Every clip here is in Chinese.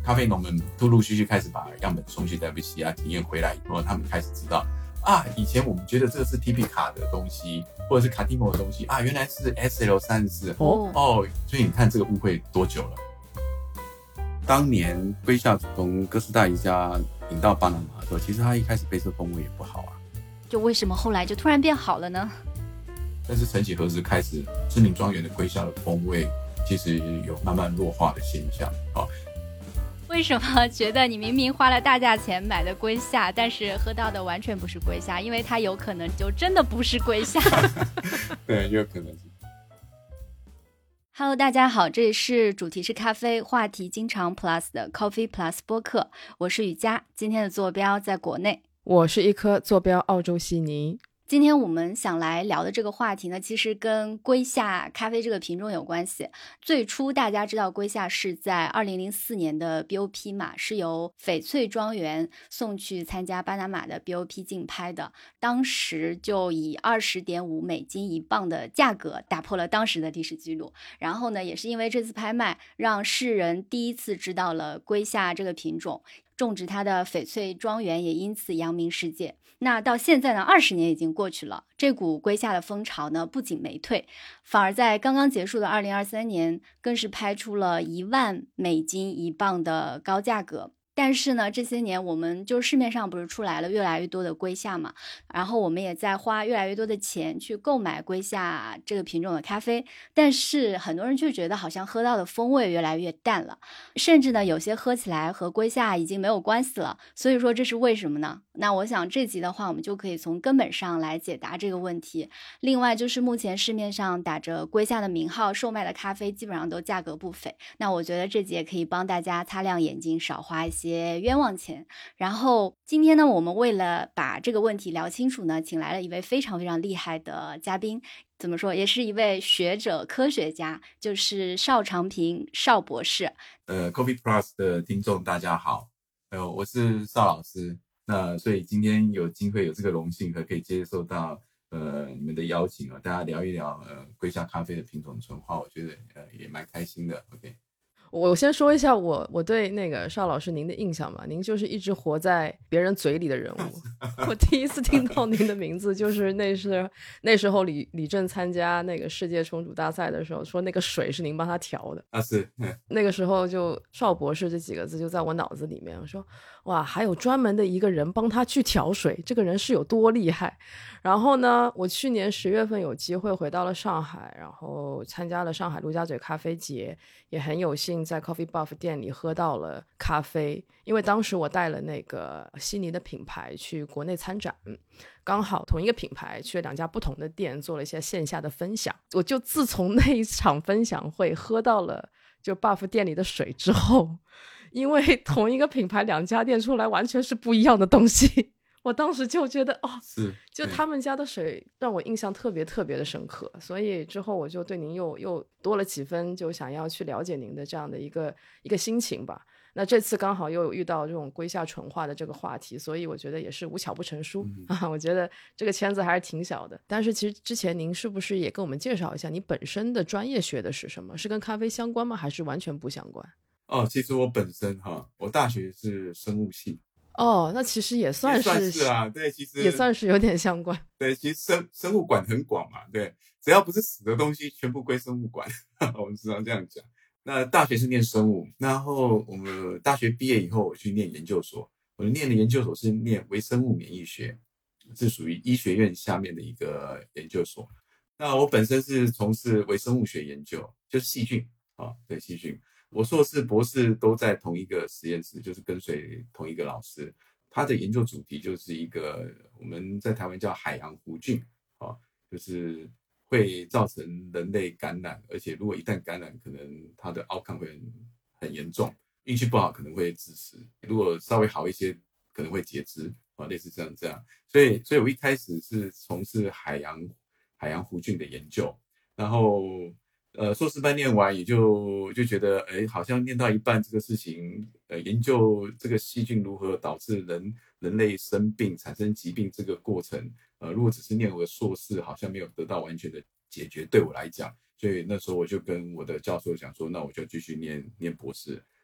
咖啡农们陆陆续续开始把样本送去 WCR 体验回来以后，他们开始知道以前我们觉得这个是 TIPICA 的东西，或者是 Catimo 的东西原来是 SL34 所以你看这个误会多久了。当年龟夏从哥斯达黎加引到巴拿马的时候，其实它一开始配色风味也不好就为什么后来就突然变好了呢？ 但是曾几何时开始，知名庄园的龟夏的风味其实有慢慢弱化的现象为什么觉得你明明花了大价钱买的龟夏，但是喝到的完全不是龟夏？因为它有可能就真的不是龟夏。 对，有可能是。 Hello， 大家好，这里是主题是咖啡，话题经常 Plus 的 Coffee Plus 播客，我是雨佳，今天的坐标在国内， 我是一颗坐标澳洲悉尼。 今天我们想来聊的这个话题呢，其实跟龟夏咖啡这个品种有关系。最初大家知道龟夏是在2004年的 BOP 嘛，是由翡翠庄园送去参加巴拿马的 BOP 竞拍的，当时就以$20.5一磅的价格打破了当时的历史记录。然后呢，也是因为这次拍卖，让世人第一次知道了龟夏这个品种，种植它的翡翠庄园也因此扬名世界。那到现在呢，20年已经过去了，这股龟夏的风潮呢不仅没退，反而在刚刚结束的2023年更是拍出了$10,000一磅的高价格。但是呢，这些年我们就市面上不是出来了越来越多的龟夏嘛，然后我们也在花越来越多的钱去购买龟夏这个品种的咖啡，但是很多人却觉得好像喝到的风味越来越淡了，甚至呢有些喝起来和龟夏已经没有关系了。所以说这是为什么呢？那我想这集的话，我们就可以从根本上来解答这个问题。另外就是目前市面上打着龟夏的名号售卖的咖啡基本上都价格不菲，那我觉得这集也可以帮大家擦亮眼睛，少花一些冤枉钱。然后今天呢，我们为了把这个问题聊清楚呢，请来了一位非常非常厉害的嘉宾，怎么说也是一位学者科学家，就是邵长平邵博士。 Coffee Plus 的听众大家好，我是邵老师。那所以今天有机会有这个荣幸和可以接受到你们的邀请大家聊一聊龟夏咖啡的品种纯化，我觉得也蛮开心的。 OK， 我先说一下我对那个邵老师您的印象吧。您就是一直活在别人嘴里的人物。我第一次听到您的名字就是那时候李正参加那个世界冲煮大赛的时候，说那个水是您帮他调的是那个时候就邵博士这几个字就在我脑子里面，我说哇，还有专门的一个人帮他去调水，这个人是有多厉害。然后呢，我去年10月份有机会回到了上海，然后参加了上海陆家嘴咖啡节，也很有幸在 Coffee Buff 店里喝到了咖啡。因为当时我带了那个悉尼的品牌去国内参展，刚好同一个品牌去了2家不同的店做了一些线下的分享。我就自从那一场分享会喝到了就 Buff 店里的水之后，因为同一个品牌2家店出来完全是不一样的东西，我当时就觉得就他们家的水让我印象特别特别的深刻，所以之后我就对您又多了几分就想要去了解您的这样的一个心情吧。那这次刚好又有遇到这种龟夏纯化的这个话题，所以我觉得也是无巧不成书我觉得这个圈子还是挺小的。但是其实之前您是不是也跟我们介绍一下你本身的专业学的是什么？是跟咖啡相关吗？还是完全不相关？ 其实我本身我大学是生物系。 那其实也算是啊，对，其实也算是有点相关。 对，其实生物管很广嘛，对，只要不是死的东西全部归生物管我们时常这样讲。那大学是念生物，然后我们大学毕业以后我去念研究所，我念的研究所是念微生物免疫学，是属于医学院下面的一个研究所。那我本身是从事微生物学研究，就是细菌对，细菌。我硕士博士都在同一个实验室，就是跟随同一个老师，他的研究主题就是一个我们在台湾叫海洋弧菌就是会造成人类感染，而且如果一旦感染，可能它的 outcome 会很严重，运气不好可能会致死，如果稍微好一些可能会截肢类似这样。所以我一开始是从事海洋弧菌的研究，然后硕士班念完也就觉得好像念到一半这个事情研究这个细菌如何导致人类生病产生疾病这个过程如果只是念我的硕士好像没有得到完全的解决，对我来讲，所以那时候我就跟我的教授讲说，那我就继续念博士。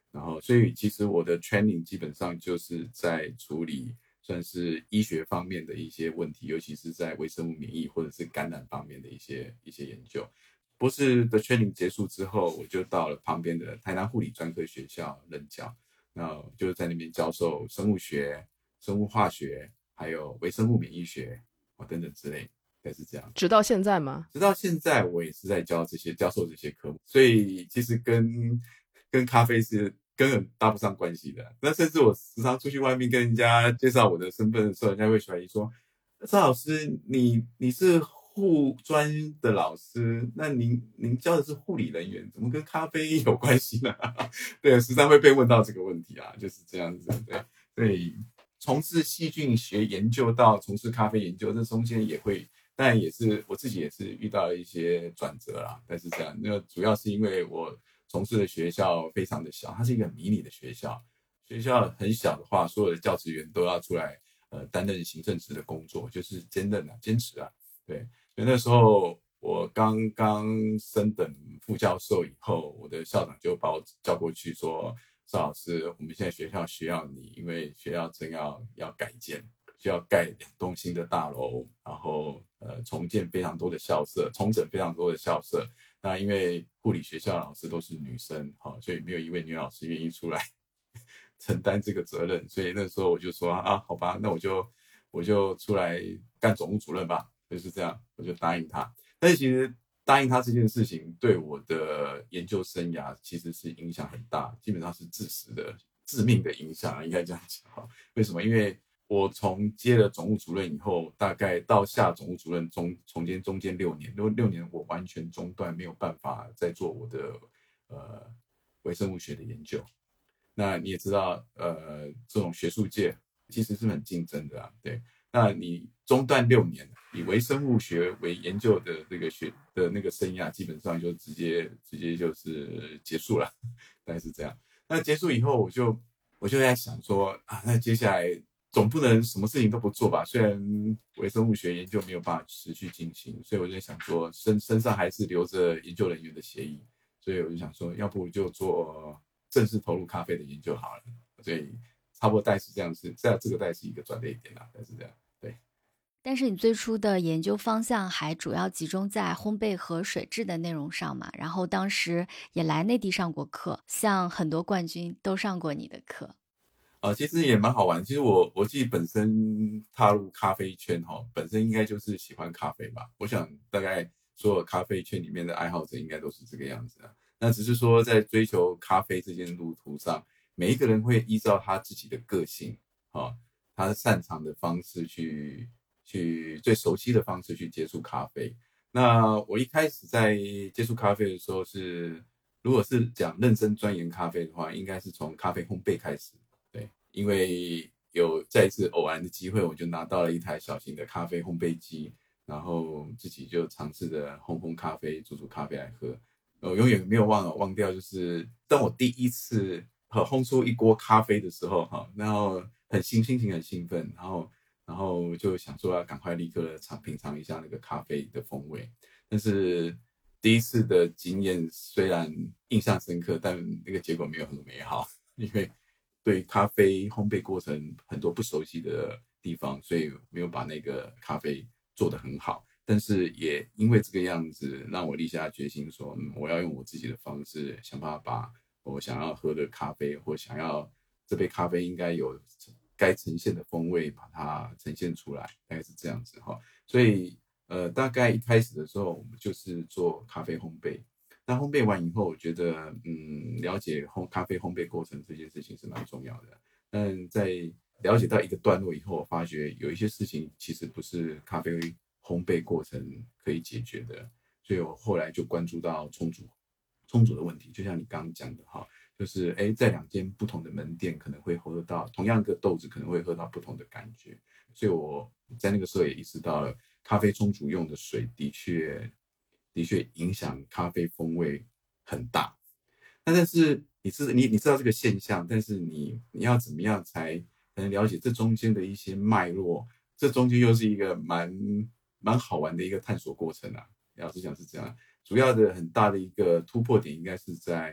然后所以其实我的 training 基本上就是在处理算是医学方面的一些问题，尤其是在微生物免疫或者是感染方面的一些研究。博士的 training 结束之后，我就到了旁边的台南护理专科学校任教，那就是在那边教授生物学、生物化学，还有微生物免疫学等等之类，大概是这样。 直到现在吗？ 直到现在，我也是在教授这些科目，所以其实跟咖啡是根本搭不上关系的。那甚至我时常出去外面跟人家介绍我的身份的时候，人家会怀疑说：赵老师，你是护专的老师，那您教的是护理人员，怎么跟咖啡有关系呢？对，时常会被问到这个问题啊，就是这样子。对，所以从事细菌学研究到从事咖啡研究，这中间也会。当然也是我自己也是遇到了一些转折啦，但是这样，那主要是因为我从事的学校非常的小，它是一个迷你的学校，学校很小的话，所有的教职员都要出来担任行政职的工作，就是兼持啊，对，所以那时候我刚刚升等副教授以后，我的校长就把我叫过去说，邵老师，我们现在学校需要你，因为学校正要改建。需要盖2栋新的大楼，然后重整非常多的校舍。那因为护理学校老师都是女生，所以没有一位女老师愿意出来承担这个责任。所以那时候我就说啊，好吧，那我就出来干总务主任吧，就是这样，我就答应他。但是其实答应他这件事情，对我的研究生涯其实是影响很大，基本上是致命的影响，应该这样讲。为什么？因为我从接了总务主任以后，大概到下总务主任中间6年，6年我完全中断，没有办法再做我的微生物学的研究。那你也知道，这种学术界其实是很竞争的啊，对。那你中断6年，以微生物学为研究的这个那个生涯，基本上就直接就是结束了，大概是这样。那结束以后，我就在想说啊，那接下来总不能什么事情都不做吧？虽然微生物学研究没有办法持续进行，所以我就想说身上还是留着研究人员的协议，所以我就想说，要不就做正式投入咖啡的研究好了。所以差不多大概是这样，这个大概是一个转捩点啦，但是这样对。 但是你最初的研究方向还主要集中在烘焙和水质的内容上嘛？然后当时也来内地上过课，像很多冠军都上过你的课。 其实也蛮好玩。其实我自己本身踏入咖啡圈本身应该就是喜欢咖啡吧。我想大概所有咖啡圈里面的爱好者应该都是这个样子啊。那只是说在追求咖啡这件路途上，每一个人会依照他自己的个性他擅长的方式去最熟悉的方式去接触咖啡。那我一开始在接触咖啡的时候如果是讲认真钻研咖啡的话，应该是从咖啡烘焙开始。对，因为有再一次偶然的机会，我就拿到了一台小型的咖啡烘焙机，然后自己就尝试着烘咖啡、煮咖啡来喝。我永远没有忘掉，就是当我第一次烘出一锅咖啡的时候然后心情很兴奋，然后就想说要赶快立刻品尝一下那个咖啡的风味。但是第一次的经验虽然印象深刻，但那个结果没有很美好，因为对咖啡烘焙过程很多不熟悉的地方，所以没有把那个咖啡做得很好。但是也因为这个样子，让我立下决心说，我要用我自己的方式，想办法把我想要喝的咖啡，或想要这杯咖啡应该有该呈现的风味，把它呈现出来，大概是这样子所以大概一开始的时候，我们就是做咖啡烘焙。那烘焙完以后，我觉得了解咖啡烘焙过程这件事情是蛮重要的。但在了解到一个段落以后，我发觉有一些事情其实不是咖啡烘焙过程可以解决的，所以我后来就关注到冲煮的问题。就像你刚刚讲的就是在2间不同的门店可能会喝到同样一个豆子，可能会喝到不同的感觉。所以我在那个时候也意识到了，咖啡冲煮用的水的确影响咖啡风味很大。但是你知道这个现象，但是你要怎么样才能了解这中间的一些脉络？这中间又是一个蛮好玩的一个探索过程啊。老实讲是这样，主要的很大的一个突破点应该是在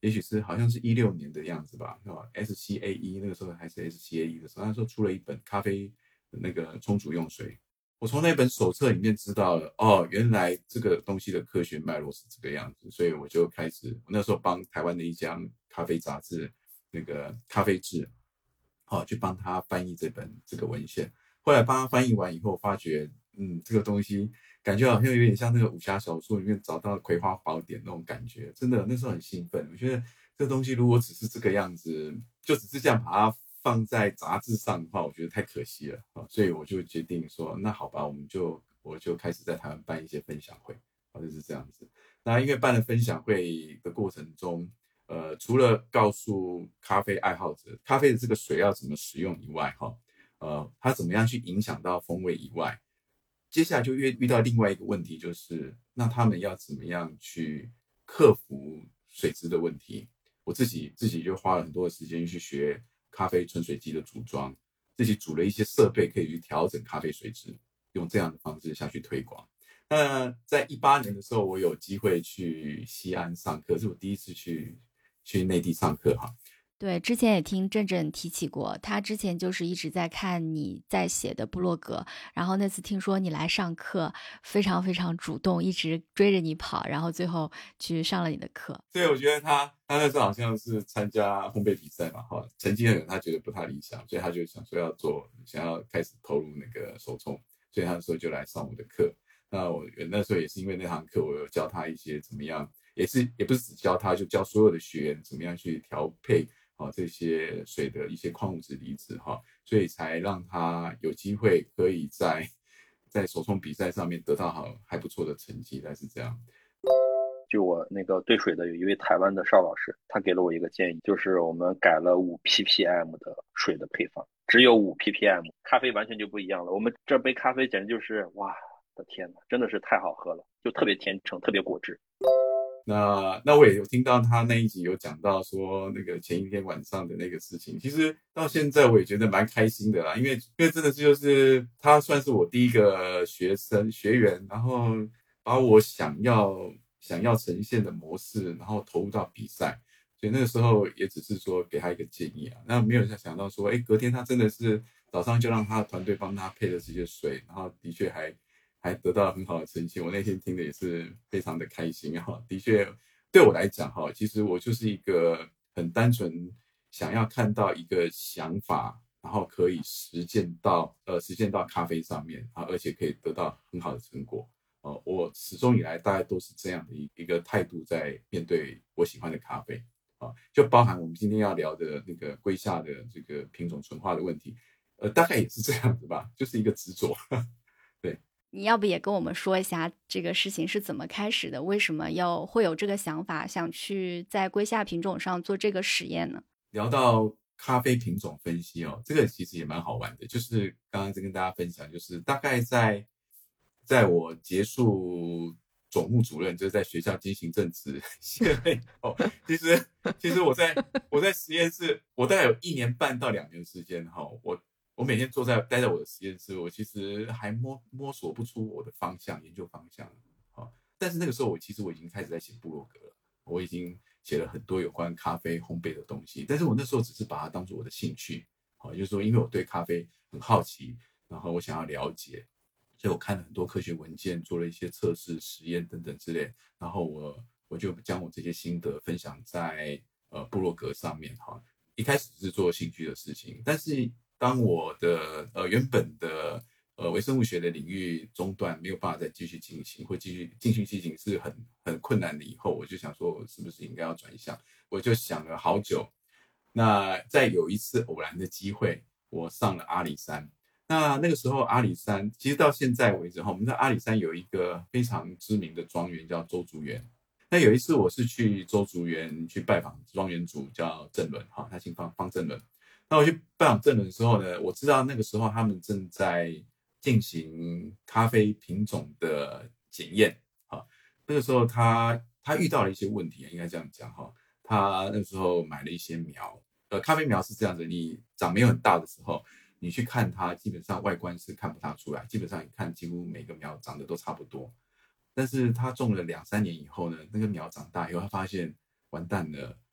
也许是好像是16年的样子吧，S7A1 那个时候还是 S7A1 的时候，那时候出了一本咖啡的那个冲煮用水。我从那本手册里面知道了，哦，原来这个东西的科学脉络是这个样子，所以我就开始，我那时候帮台湾的一家咖啡杂志那个咖啡志，去帮他翻译这个文献。后来帮他翻译完以后，发觉，这个东西感觉好像有点像那个武侠小说里面找到葵花宝典那种感觉，真的那时候很兴奋。我觉得这东西如果只是这个样子，就只是这样把它放在杂志上的话，我觉得太可惜了啊，所以我就决定说，那好吧，我就开始在台湾办一些分享会，就是这样子。那因为办了分享会的过程中，除了告诉咖啡爱好者咖啡的这个水要怎么使用以外，它怎么样去影响到风味以外，接下来就遇到另外一个问题，就是那他们要怎么样去克服水质的问题。我自己就花了很多的时间去学咖啡纯水机的组装，自己组了一些设备可以去调整咖啡水质，用这样的方式下去推广。那在18年的时候，我有机会去西安上课，是我第一次去内地上课哈。 对，之前也听郑郑提起过，他之前就是一直在看你在写的部落格，然后那次听说你来上课，非常非常主动，一直追着你跑，然后最后去上了你的课。 对，我觉得他那时候好像是参加烘焙比赛嘛，成绩他觉得不太理想，所以他就想说想要开始投入那个手冲，所以他那时候就来上我的课。那我那时候也是因为那堂课，我有教他一些怎么样，也不是只教他，就教所有的学员怎么样去调配这些水的一些矿物质离子所以才让他有机会可以在手冲比赛上面得到还不错的成绩，但是这样。 就我那个兑水的有一位台湾的邵老师，他给了我一个建议，就是我们改了5 ppm 的水的配方，只有5 ppm， 咖啡完全就不一样了。我们这杯咖啡简直就是哇的天哪，真的是太好喝了，就特别甜橙，特别果汁。 那我也有听到他那一集有讲到说那个前一天晚上的那个事情，其实到现在我也觉得蛮开心的啦，因为真的就是他算是我第一个学员，然后把我想要呈现的模式，然后投入到比赛，所以那个时候也只是说给他一个建议啊，那没有想到说，隔天他真的是早上就让他的团队帮他配了这些水，然后的确还得到很好的成绩，我那天听的也是非常的开心的确对我来讲其实我就是一个很单纯想要看到一个想法，然后可以实践到咖啡上面而且可以得到很好的成果我始终以来大概都是这样的一个态度在面对我喜欢的咖啡就包含我们今天要聊的那个龟夏的这个品种纯化的问题大概也是这样子吧，就是一个执着对。 你要不也跟我们说一下这个事情是怎么开始的？为什么会有这个想法，想去在龟夏品种上做这个实验呢？ 聊到咖啡品种分析这个其实也蛮好玩的，就是刚刚在跟大家分享，就是大概在我结束总务主任，就是在学校进行正职卸任其实我在实验室，我大概有1年半到2年的时间我每天待在我的实验室，我其实还摸索不出我的研究方向但是那个时候我已经开始在写部落格了，我已经写了很多有关咖啡烘焙的东西，但是我那时候只是把它当作我的兴趣就是说因为我对咖啡很好奇，然后我想要了解，所以我看了很多科学文件，做了一些测试实验等等之类，然后我就将我这些心得分享在部落格上面一开始是做兴趣的事情，但是当我的原本的微生物学的领域中断，没有办法再继续进行，或继续进行是很困难的以后，我就想说我是不是应该要转向，我就想了好久。那在有一次偶然的机会，我上了阿里山。那个时候阿里山其实到现在为止我们在阿里山有一个非常知名的庄园叫周竹园。那有一次我是去周竹园去拜访庄园主叫郑伦他姓方郑伦。那我去拜访郑伦的时候呢，我知道那个时候他们正在进行咖啡品种的检验那个时候他遇到了一些问题，应该这样讲他那时候买了一些苗咖啡苗是这样子，你长没有很大的时候，你去看它基本上外观是看不大出来，基本上你看几乎每个苗长得都差不多，但是他种了2-3年以后呢，那个苗长大以后他发现完蛋了，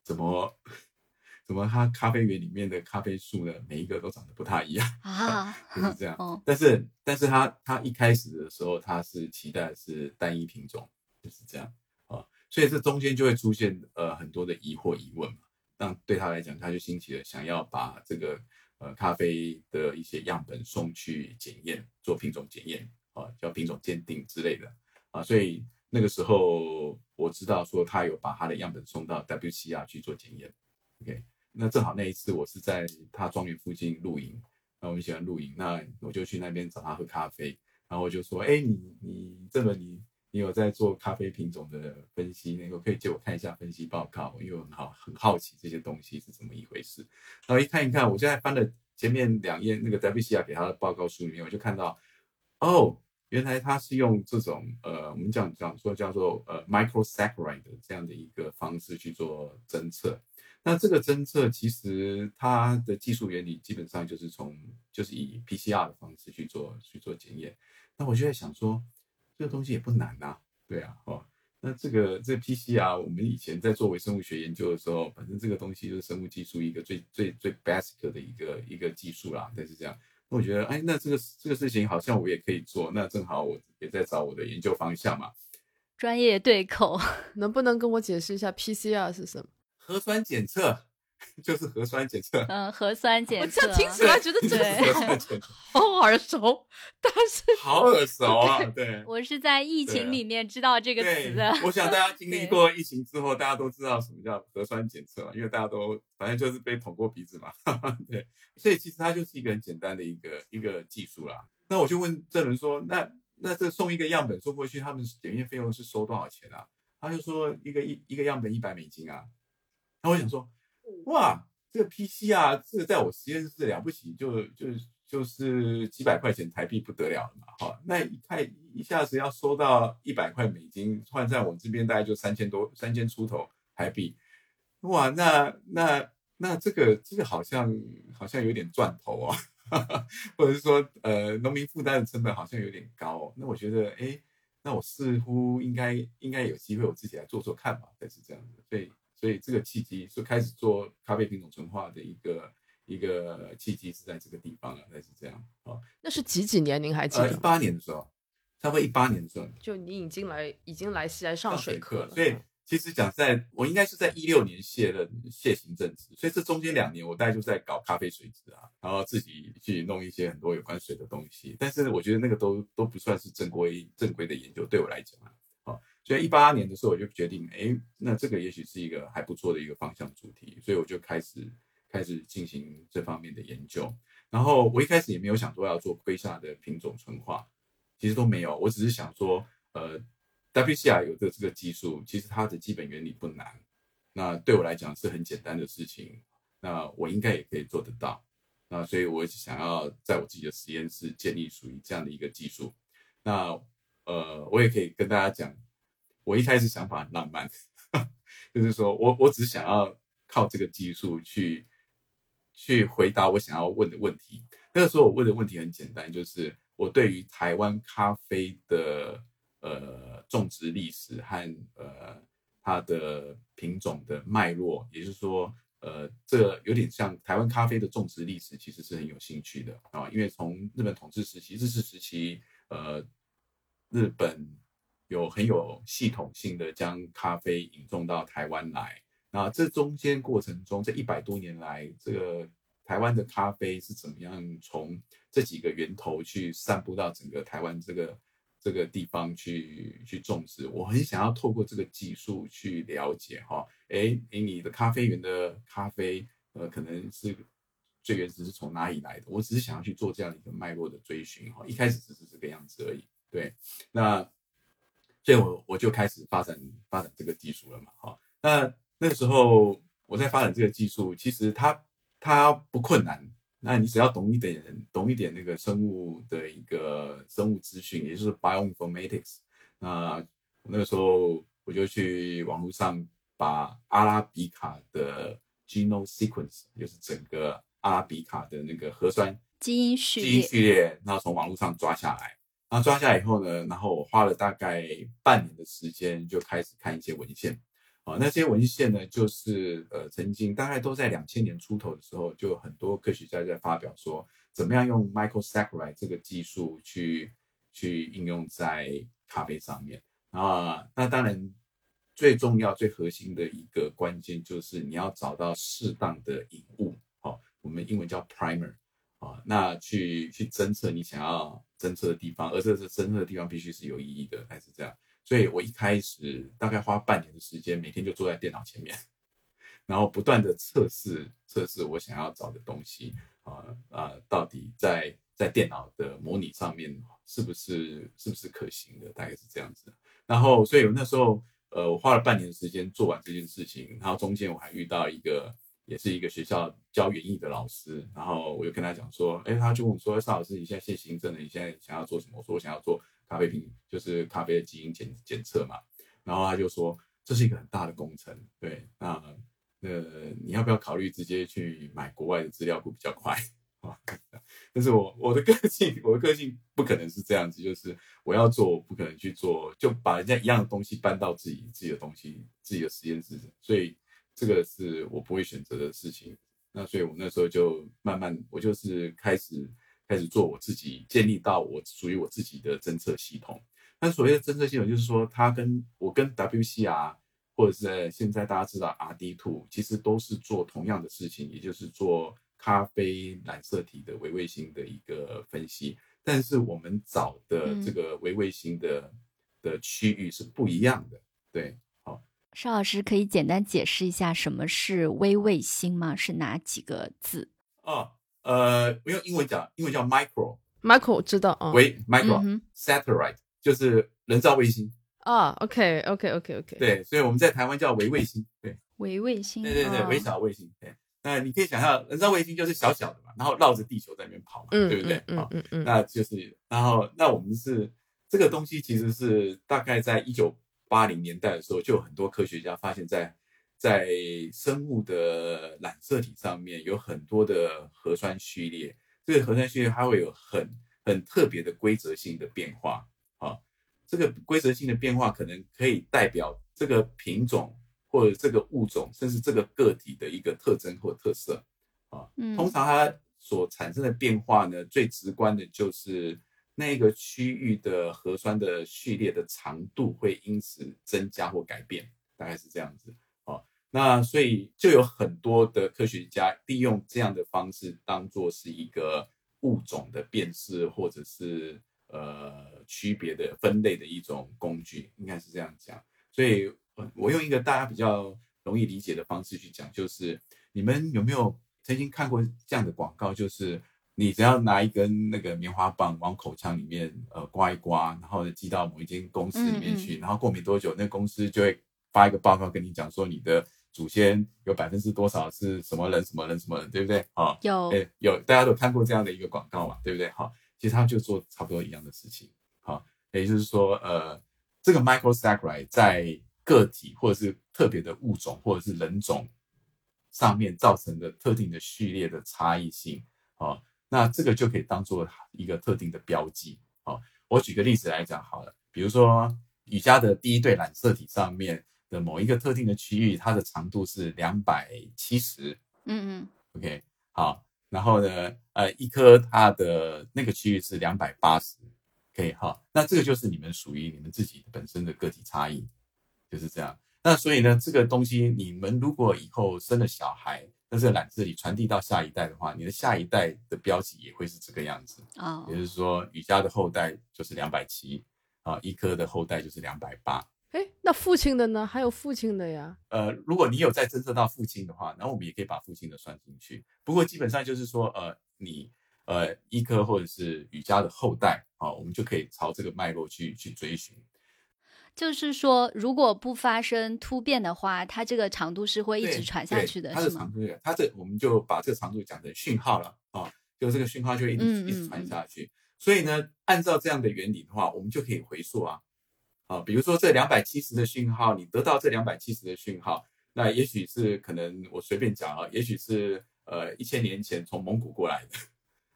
怎么它咖啡园里面的咖啡树呢，每一个都长得不太一样啊， 就是这样。 哦， 但是它一开始的时候，它是期待的是单一品种，就是这样啊，所以这中间就会出现很多的疑惑疑问嘛。那对他来讲，他就兴起了想要把这个咖啡的一些样本送去检验，做品种检验啊，叫品种鉴定之类的啊。所以那个时候我知道说他有把他的样本送到 WCR 去做检验。OK， 那正好那一次我是在他庄园附近露营，那我们喜欢露营，那我就去那边找他喝咖啡，然后我就说，哎，你有在做咖啡品种的分析，那个可以借我看一下分析报告，因为我很好奇这些东西是怎么一回事。然后一看一看，我现在翻了前面2页那个 WCR 给他的报告书里面，我就看到，哦，原来他是用这种我们讲说叫做microsaccharide 的这样的一个方式去做侦测。那这个侦测其实它的技术原理基本上就是以 PCR 的方式去做检验。那我就在想说，这个东西也不难啊，对啊，那这 PCR 我们以前在做微生物学研究的时候，反正这个东西就是生物技术一个最 basic 的一个技术啦，但是这样。那我觉得，哎，那这个事情好像我也可以做，那正好我也在找我的研究方向嘛。 专业对口。 能不能跟我解释一下 PCR 是什么？ 核酸检测就是核酸检测。 核酸检测。 我这样听起来觉得真的好耳熟，但是好耳熟啊！对， 我是在疫情里面知道这个词的。 我想大家经历过疫情之后，大家都知道什么叫核酸检测，因为大家都反正就是被捅过鼻子嘛。对，所以其实它就是一个很简单的一个技术啦。那我就问郑伦说，那这送一个样本送过去，他们检验费用是收多少钱啊？他就说一个样本$100啊。然后我想说，哇，这个 PCR 这个在我实验室了不起，就是几百块钱台币不得了了嘛。好，那一下子要收到$100，换在我这边大概就3000出头台币。哇，那这个好像有点赚头哦，或者是说农民负担的成本好像有点高哦。那我觉得，哎，那我似乎应该有机会我自己来做看吧，但是这样子，所以这个契机就开始做咖啡品种纯化的一个契机是在这个地方了，但是这样哦。 那是几年您还记得 ？18年的时候，差不多18年的时候， 就你已经来西来上水课了。 所以其实讲我应该是在16年谢行政职，所以这中间2年我大概就在搞咖啡水质啊，然后自己去弄一些很多有关水的东西，但是我觉得那个都不算是正规的研究，对我来讲啊。所以18年的时候我就决定，哎，那这个也许是一个还不错的一个方向主题，所以我就开始进行这方面的研究。然后我一开始也没有想说要做龟下的品种纯化，其实都没有，我只是想说WCR 有的这个技术，其实它的基本原理不难，那对我来讲是很简单的事情，那我应该也可以做得到。那所以我想要在我自己的实验室建立属于这样的一个技术。那我也可以跟大家讲，我一开始想法很浪漫，就是说我只想要靠这个技术去回答我想要问的问题。那个时候我问的问题很简单，就是我对于台湾咖啡的种植历史和它的品种的脉络，也就是说这有点像台湾咖啡的种植历史，其实是很有兴趣的啊。因为从日本统治时期、日治时期，日本很有系统性的将咖啡引种到台湾来。那这中间过程中，这100多年来，这个台湾的咖啡是怎么样从这几个源头去散布到整个台湾这个地方去种植？我很想要透过这个技术去了解哈，你的咖啡园的咖啡，可能是最原始是从哪里来的？我只是想要去做这样的一个脉络的追寻哈，一开始只是这个样子而已。对，所以我就开始发展这个技术了嘛，哈。那个时候我在发展这个技术，其实它不困难。那你只要懂一点那个生物的一个生物资讯，也就是 bioinformatics。那个时候我就去网络上把阿拉比卡的 genome sequence， 就是整个阿拉比卡的那个核酸基因序列，然后从网络上抓下来。然后抓下来以后呢，然后我花了大概半年的时间就开始看一些文献。 那些文献呢，就是曾经大概都在2000年出头的时候，就有很多科学家在发表说，怎么样用 microsaccharide 这个技术去应用在咖啡上面。那当然最重要、最核心的一个关键就是你要找到适当的引物，我们英文叫 primer，那去侦测你想要侦测的地方，而这个侦测的地方必须是有意义的，还是这样。所以我一开始大概花半年的时间，每天就坐在电脑前面，然后不断的测试我想要找的东西到底在电脑的模拟上面是不是可行的，大概是这样子。然后所以我那时候我花了半年的时间做完这件事情，然后中间我还遇到也是一个学校教园艺的老师，然后我就跟他讲说，他就问我说，邵老师，你现在谢行政的，你现在想要做什么？我说我想要做咖啡品，就是咖啡的基因检测嘛。然后他就说这是一个很大的工程，对，那你要不要考虑直接去买国外的资料库比较快？但是我的个性不可能是这样子，就是我要做，我不可能去做，就把人家一样的东西搬到自己的东西、自己的实验室，所以这个是我不会选择的事情。那所以我那时候就慢慢，我就是开始做我自己，建立到属于我自己的侦测系统。那所谓的侦测系统，就是说我跟 WCR 或者是现在大家知道 RD2，其实都是做同样的事情，也就是做咖啡染色体的微卫星的一个分析，但是我们找的这个微卫星的区域是不一样的。对， 邵老师可以简单解释一下什么是微卫星吗？是哪几个字？ 我用英文讲，英文叫 micro 知道啊 ，micro satellite 就是人造卫星 OK， 对，所以我们在台湾叫微卫星，对， 微卫星， 对，微小卫星，对。那你可以想象，人造卫星就是小小的嘛，然后绕着地球在那边跑嘛，对不对？那就是那我们是这个东西，其实是大概在1980年代的时候，就有很多科学家发现在生物的染色体上面有很多的核酸序列，这个核酸序列它会有很特别的规则性的变化这个规则性的变化可能可以代表这个品种或者这个物种，甚至这个个体的一个特征或特色通常它所产生的变化呢，最直观的就是那个区域的核酸的序列的长度会因此增加或改变，大概是这样子那所以就有很多的科学家利用这样的方式当作是一个物种的辨识或者是区别的分类的一种工具，应该是这样讲。所以我用一个大家比较容易理解的方式去讲，就是你们有没有曾经看过这样的广告，就是你只要拿一根那个棉花棒往口腔里面刮一刮，然后寄到某一间公司里面去，然后过没多久那公司就会发一个报告跟你讲说你的祖先有多少是什么人什么人什么人，对不对？有大家都看过这样的一个广告嘛，对不对？其实他就做差不多一样的事情也就是说这个 microsaccharide 在个体或者是特别的物种或者是人种上面造成的特定的序列的差异性那这个就可以当做一个特定的标记我举个例子来讲好了，比如说瑜伽的第一对染色体上面的某一个特定的区域，它的长度是270OK 好，然后呢一颗它的那个区域是280OK 好，那这个就是属于你们自己本身的个体差异，就是这样。那所以呢这个东西你们如果以后生了小孩，那这个染色体传递到下一代的话，你的下一代的标记也会是这个样子也就是说瑜伽的后代就是270一颗的后代就是280。 那父亲的呢？还有父亲的呀。 如果你有在侦测到父亲的话，然后我们也可以把父亲的算进去。不过基本上就是说，你一颗或者是瑜伽的后代我们就可以朝这个脉络去追寻。 就是说，如果不发生突变的话，它这个长度是会一直传下去的， 它的长度，我们就把这个长度讲成讯号了就这个讯号就会一直传下去。所以呢，按照这样的原理的话，我们就可以回溯比如说这270的讯号，你得到这270的讯号，那也许是可能我随便讲也许是1000年前从蒙古过来的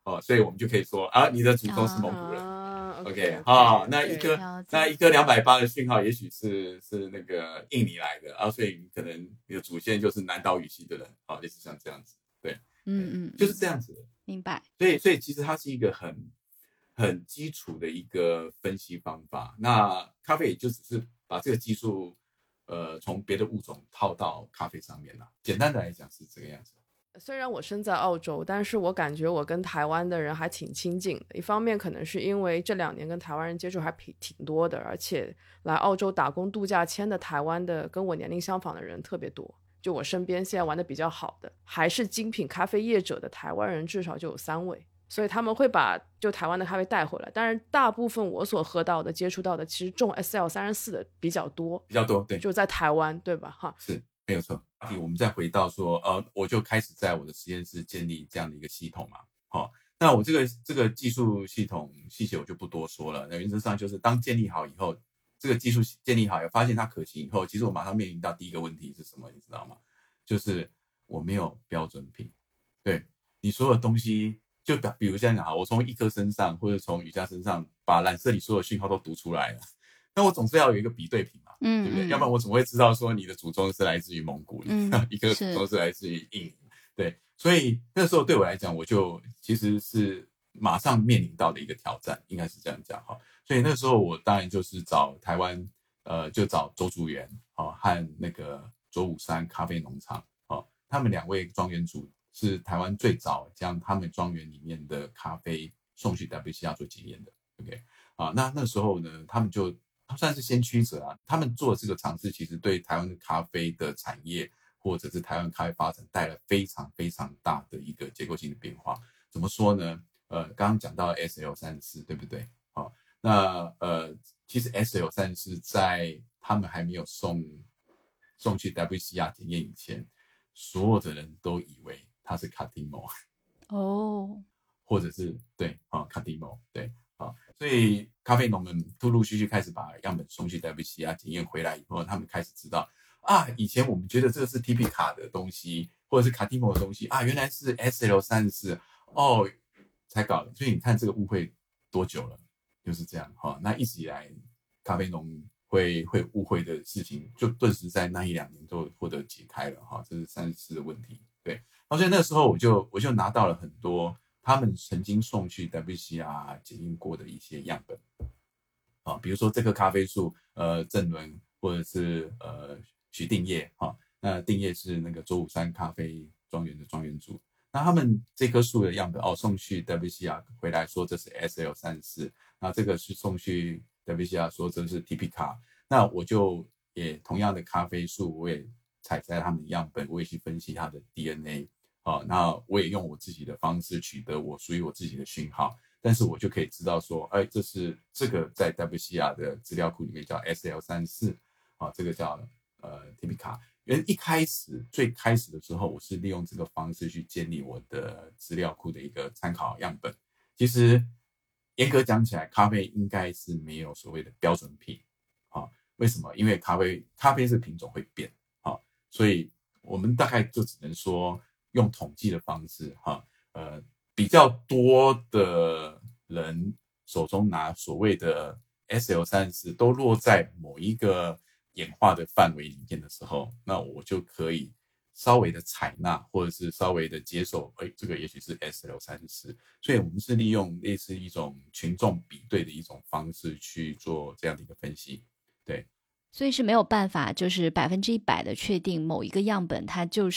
所以我们就可以说你的祖宗是蒙古人。OK， 那一颗280的讯号，也许是那个印尼来的所以你可能你的祖先就是南岛语系的人类似像这样子，对，就是这样子的， 明白。 所以其实它是一个很基础的一个分析方法。那咖啡也就只是把这个技术从别的物种套到咖啡上面了。简单的来讲是这个样子。 虽然我身在澳洲，但是我感觉我跟台湾的人还挺亲近的。一方面可能是因为这2年跟台湾人接触还挺多的，而且来澳洲打工度假签的台湾的跟我年龄相仿的人特别多。就我身边现在玩的比较好的，还是精品咖啡业者的台湾人至少就有3位，所以他们会把就台湾的咖啡带回来。但是大部分我所喝到的接触到的其实种 SL34 的比较多， 对， 就在台湾，对吧？ 是没有错。我们再回到说我就开始在我的实验室建立这样的一个系统嘛。那我这个技术系统细节我就不多说了。那原则上就是当建立好以后，这个技术建立好，发现它可行以后，其实我马上面临到第一个问题是什么，你知道吗？就是我没有标准品。对，你所有东西，就比如这样讲我从一颗身上或者从瑜伽身上把染色体所有讯号都读出来了，那我总是要有一个比对品嘛，对不对？要不然我怎么会知道说你的祖宗是来自于蒙古，一个祖宗是来自于印尼？对，所以那时候对我来讲，我就其实是马上面临到的一个挑战，应该是这样讲哈。所以那时候我当然就是找台湾，就找周竹园和那个左武山咖啡农场他们2位庄园主是台湾最早将他们庄园里面的咖啡送去 WCR 做检验的。OK， 那时候呢，他们算是先驱者他们做这个尝试，其实对台湾的咖啡的产业或者是台湾咖啡发展带来非常非常大的一个结构性的变化。怎么说呢？刚刚讲到 SL34， 对不对？那其实 SL34 在他们还没有送去 WCR 检验以前，所有的人都以为它是 Catimo 或者是对Catimo 对所以咖啡农们陆陆续续开始把样本送去 WCR 检验回来以后，他们开始知道以前我们觉得这个是 Typica 的东西或者是 Catimo 的东西原来是 SL34 才搞的。所以你看这个误会多久了，就是这样那一直以来咖啡农会误会的事情，就顿时在那1-2年就获得解开了这是34的问题。对，所以那时候我就拿到了很多他们曾经送去 WCR 检验过的一些样本比如说这棵咖啡树正伦或者是徐定业那定业是那个周武山咖啡庄园的庄园主，那他们这棵树的样本送去 WCR 回来说这是 SL34， 那这个是送去 WCR 说这是 Typica， 那我就也同样的咖啡树我也采摘他们的样本，我也去分析它的 DNA那我也用我自己的方式取得我属于我自己的讯号，但是我就可以知道说这个在 WCR 的资料库里面叫 SL34 这个叫Typica。因为最开始的时候，我是利用这个方式去建立我的资料库的一个参考样本。其实严格讲起来，咖啡应该是没有所谓的标准品为什么？因为咖啡这个品种会变所以我们大概就只能说用统计的方式比较多的人手中拿所谓的 SL34 都落在某一个演化的范围里面的时候，那我就可以稍微的采纳或者是稍微的接受这个也许是 SL34。 所以我们是利用类似一种群众比对的一种方式去做这样的一个分析。对， 所以是没有办法就是100%的确定某一个样本它就是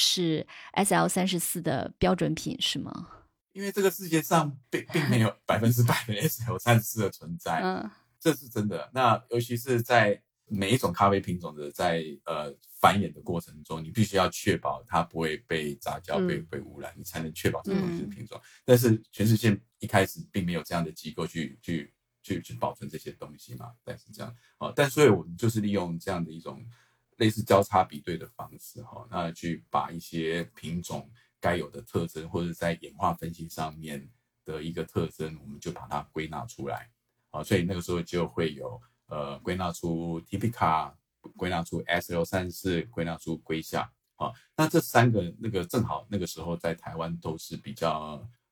SL34 的标准品是吗？ 因为这个世界上并没有100%的 SL34 的存在这是真的。那尤其是在每一种咖啡品种的在繁衍的过程中，你必须要确保它不会被杂交被污染，你才能确保这个东西的品种但是全世界一开始并没有这样的机构去保存这些东西嘛，但是这样但所以我们就是利用这样的一种类似交叉比对的方式那去把一些品种该有的特征或者在演化分析上面的一个特征，我们就把它归纳出来所以那个时候就会有归纳出 Typica， 归纳出 SL34， 归纳出龟夏那这3个那个正好那个时候在台湾都是比较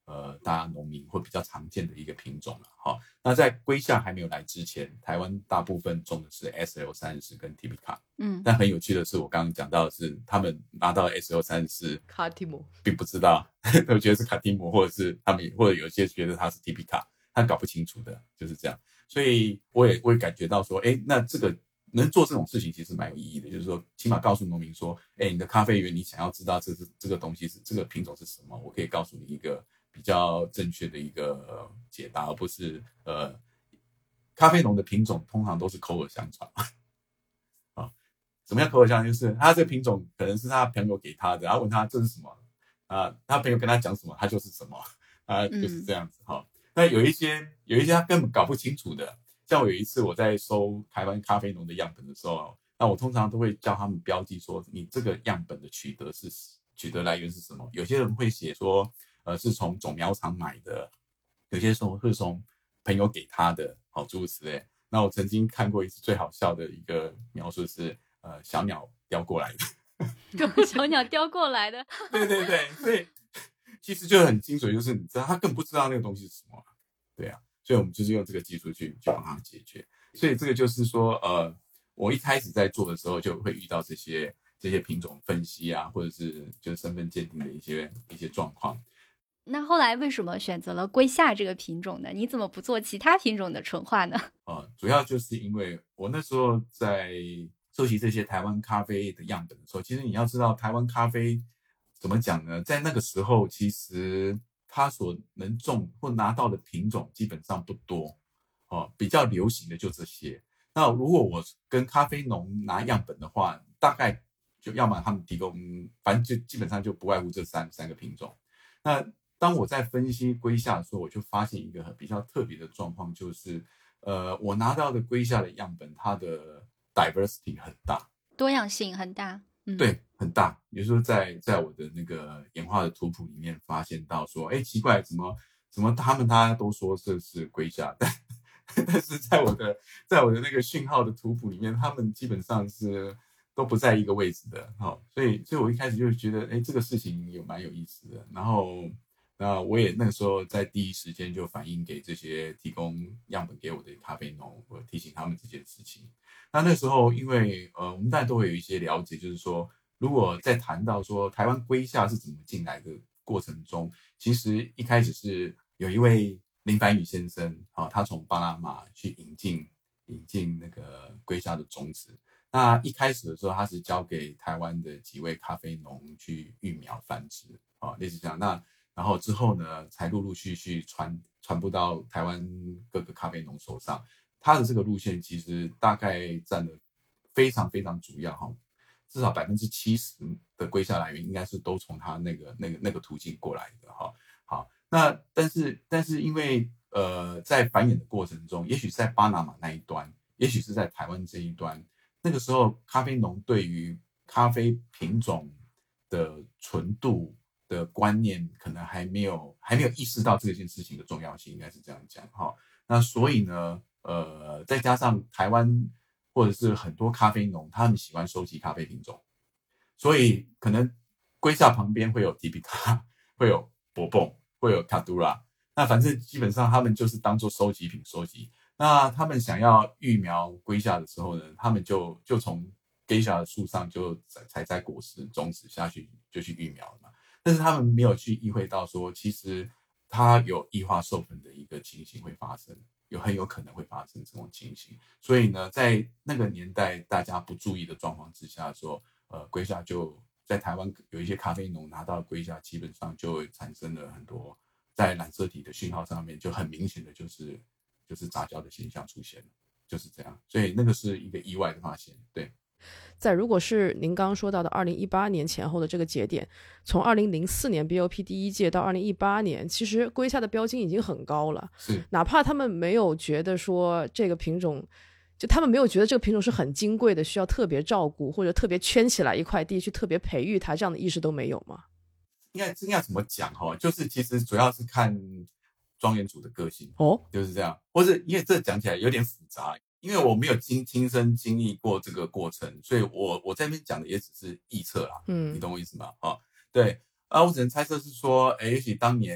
大家农民会比较常见的一个品种了。好，那在龟夏还没有来之前，台湾大部分种的是 SL30跟 Typica。但很有趣的是，我刚刚讲到的是，他们拿到 SL30 卡蒂姆并不知道，都觉得是卡蒂姆，或者是他们，或者有些觉得它是 Typica， 他搞不清楚的，就是这样。所以我也感觉到说，那这个能做这种事情其实蛮有意义的，就是说起码告诉农民说，你的咖啡园你想要知道这个东西是这个品种是什么，我可以告诉你一个比较正确的一个解答，而不是咖啡农的品种通常都是口耳相传啊。什么叫口耳相传？就是他这个品种可能是他朋友给他的，然后问他这是什么啊，他朋友跟他讲什么，他就是什么啊，就是这样子哈。那有一些他根本搞不清楚的，像我有一次我在收台湾咖啡农的样本的时候，那我通常都会叫他们标记说你这个样本的取得来源是什么。有些人会写说是从种苗场买的，有些时候会从朋友给他的，好，诸如此类。那我曾经看过一次最好笑的一个描述是小鸟叼过来的小鸟叼过来的对对对，所以其实就很精髓，就是你知道他根本不知道那个东西是什么，对啊，所以我们就是用这个技术去帮他解决。所以这个就是说我一开始在做的时候就会遇到这些品种分析啊，或者是就是身份鉴定的一些状况。 那后来为什么选择了龟夏这个品种呢？你怎么不做其他品种的纯化呢？ 主要就是因为我那时候在收集这些台湾咖啡的样本的时候，其实你要知道台湾咖啡怎么讲呢，在那个时候其实它所能种或拿到的品种基本上不多比较流行的就这些。那如果我跟咖啡农拿样本的话，大概就要么他们提供，反正就基本上就不外乎这三个品种。那当我在分析龟夏的时候，我就发现一个比较特别的状况，就是我拿到的龟夏的样本，它的 diversity 很大， 多样性很大。 对，很大。也就是说在我的那个演化的图谱里面发现到说，奇怪，怎么大家都说这是龟夏，但是在我的那个讯号的图谱里面，他们基本上是都不在一个位置的。所以我一开始就觉得这个事情蛮有意思的。然后那我也那个时候在第一时间就反映给这些提供样本给我的咖啡农，我提醒他们这件事情。那时候因为我们大家都会有一些了解，就是说如果在谈到说台湾龟夏是怎么进来的过程中，其实一开始是有一位林凡宇先生他从巴拿马去引进那个龟夏的种子。那一开始的时候他是交给台湾的几位咖啡农去育苗繁殖类似这样。那然后之后呢才陆续传播到台湾各个咖啡农手上。它的这个路线其实大概占了非常非常主要至少70%的龟夏来源应该是都从它那个途径过来的好，那但是因为在繁衍的过程中，也许是在巴拿马那一端，也许是在台湾这一端，那个时候咖啡农对于咖啡品种的纯度的观念可能还没有意识到这件事情的重要性，应该是这样讲那所以呢再加上台湾或者是很多咖啡农，他们喜欢收集咖啡品种，所以可能龟夏旁边会有 Typica， 会有波蹦，会有 Cadura， 那反正基本上他们就是当做收集品收集。那他们想要育苗龟夏的时候呢，他们就从龟夏的树上就采摘果实种子下去就去育苗了嘛。但是他们没有去意会到说，其实它有异化授粉的一个情形会发生。很有可能会发生这种情形，所以呢，在那个年代大家不注意的状况之下说，龟夏就在台湾有一些咖啡农拿到龟夏，基本上就会产生了很多在染色体的讯号上面就很明显的就是杂交的现象出现了，就是这样。所以那个是一个意外的发现，对。 在如果是您刚刚说到的2018年前后的这个节点，从2004年 BOP 第一届到2018年，其实龟夏的标金已经很高了。 是， 哪怕他们没有觉得说这个品种，就他们没有觉得这个品种是很金贵的，需要特别照顾或者特别圈起来一块地去特别培育它，这样的意识都没有吗？ 应该怎么讲就是其实主要是看庄园主的个性就是这样，或者因为这讲起来有点复杂。因为我没有亲身经历过这个过程，所以我在那边讲的也只是臆测啦，你懂我意思吗？对，我只能猜测是说，也许当年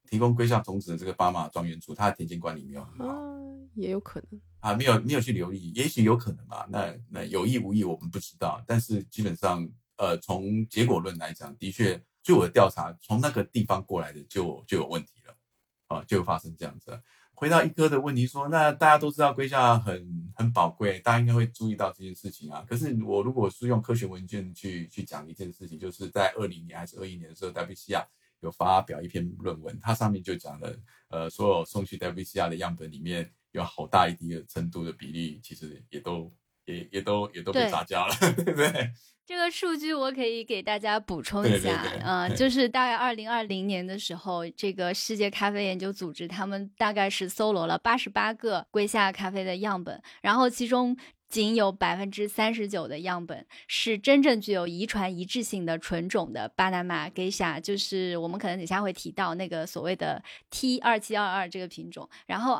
提供归夏种子的这个巴马庄园主，他的田间管理没有很好。 也有可能啊，没有去留意，也许有可能吧。那有意无意我们不知道，但是基本上，从结果论来讲，的确，据我的调查，从那个地方过来的就有问题了，啊，就发生这样子。回到一哥的问题说，那大家都知道归夏很宝贵，大家应该会注意到这件事情啊。可是我如果是用科学文件去讲一件事情，就是在2020年还是21年的时候 ，WCR 有发表一篇论文，它上面就讲了，所有送去 WCR 的样本里面有好大一定的程度的比例，其实也都被杂交了，对不对？ 这个数据我可以给大家补充一下，就是大概2020年的时候，这个世界咖啡研究组织他们大概是搜罗了88个归夏咖啡的样本，然后其中仅有39%的样本是真正具有遗传一致性的纯种的巴拿马 Geisha， 就是我们可能等下会提到那个所谓的 T2722 这个品种。然后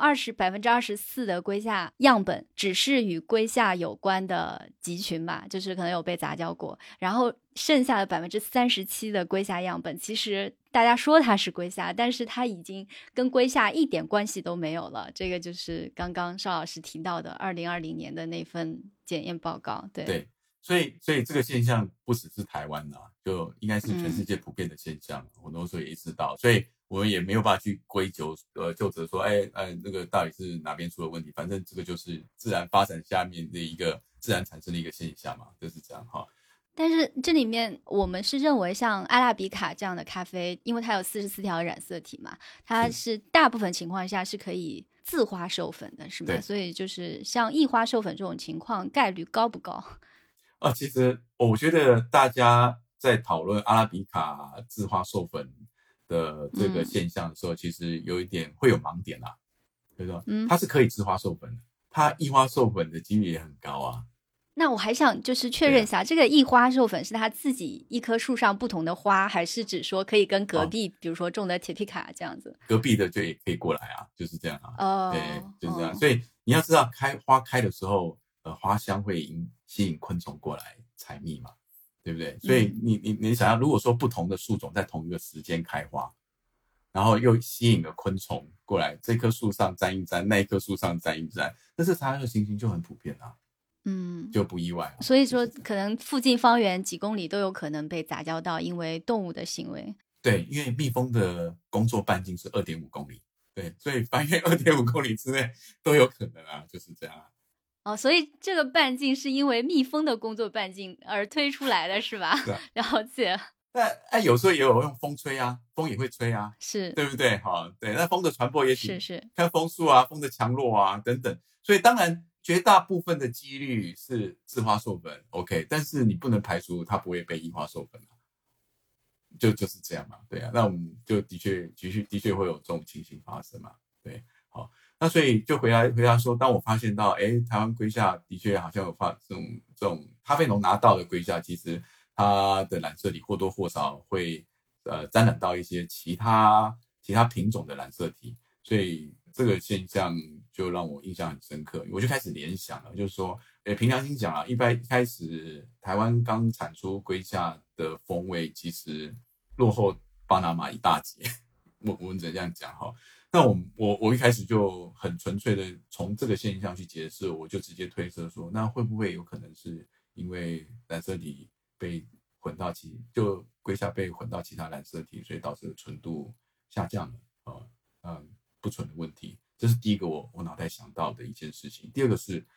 24%的归夏样本只是与归夏有关的集群吧，就是可能有被杂交过。然后剩下的37%的归夏样本，其实大家说它是归夏，但是它已经跟归夏一点关系都没有了。这个就是刚刚邵老师提到的2020年的那份检验报告。对， 所以这个现象不只是台湾啦，就应该是全世界普遍的现象。我那时候也意识到，所以我们也没有办法去归咎就责说，那个到底是哪边出了问题？反正这个就是自然发展下面的一个自然产生的一个现象嘛，就是这样哈。 但是这里面我们是认为像阿拉比卡这样的咖啡，因为它有44条染色体嘛，它是大部分情况下是可以自花授粉的，是吗？所以就是像异花授粉这种情况概率高不高？ 其实我觉得大家在讨论阿拉比卡自花授粉的这个现象的时候，其实有一点会有盲点啦，就是说它是可以自花授粉的，它异花授粉的几率也很高啊。 那我还想就是确认一下，这个异花授粉是它自己一棵树上不同的花，还是指说可以跟隔壁，比如说种的铁皮卡这样子？ 隔壁的就也可以过来啊，就是这样啊。对，就是这样。所以你要知道，花开的时候，花香会吸引昆虫过来采蜜嘛，对不对？所以你想要，如果说不同的树种在同一个时间开花，然后又吸引了昆虫过来，这棵树上沾一沾，那一棵树上沾一沾，那这茶的情形就很普遍啊。就不意外。 所以说可能附近方圆几公里都有可能被杂交到，因为动物的行为。 对，因为蜜蜂的工作半径是2.5公里，对，所以方圆2.5公里之内都有可能啊，就是这样啊。 所以这个半径是因为蜜蜂的工作半径而推出来的是吧？ 是啊， 了解。 但有时候也有用风吹啊，风也会吹啊， 是， 对不对？对，那风的传播也许是看风速啊，风的强弱啊等等，所以当然绝大部分的几率是自花授粉 ，OK， 但是你不能排除它不会被异花授粉啊，就是这样嘛，对啊，那我们就的确会有这种情形发生嘛，对，好，那所以就回答说，当我发现到，台湾龟夏的确好像有这种咖啡农拿到的龟夏，其实它的染色体或多或少会沾染到一些其他品种的染色体，所以这个现象就让我印象很深刻，我就开始联想了，就是说，凭良心讲啊，一开始台湾刚产出龟夏的风味，其实落后巴拿马一大截，我们只能这样讲哈。那我一开始就很纯粹的从这个现象去解释，我就直接推测说，那会不会有可能是因为染色体被混到就龟夏被混到其他染色体，所以导致纯度下降了不纯的问题。这是第一个我脑袋想到的一件事情。第二个是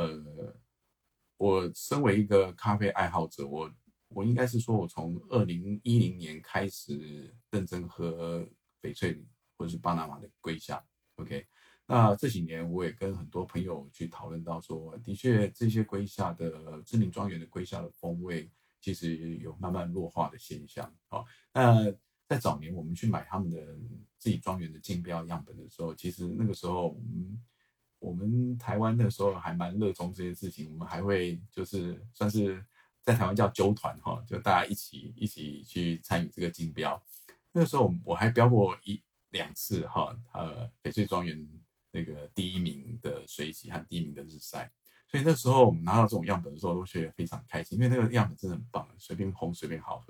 我身为一个咖啡爱好者，我应该是说我从2010年开始认真喝翡翠或者是巴拿马的龟夏 OK， 那这几年我也跟很多朋友去讨论到说，的确这些龟夏的知名庄园的龟夏的风味其实有慢慢弱化的现象。那在早年我们去买他们的自己庄园的竞标样本的时候，其实那个时候我们台湾那时候还蛮热衷这些事情，我们还会就是算是在台湾叫揪团就大家一起去参与这个竞标。那个时候我还标过2次翡翠庄园那个第1名的水洗和第1名的日晒，所以那时候我们拿到这种样本的时候都觉得非常开心，因为那个样本真的很棒，随便烘随便好喝。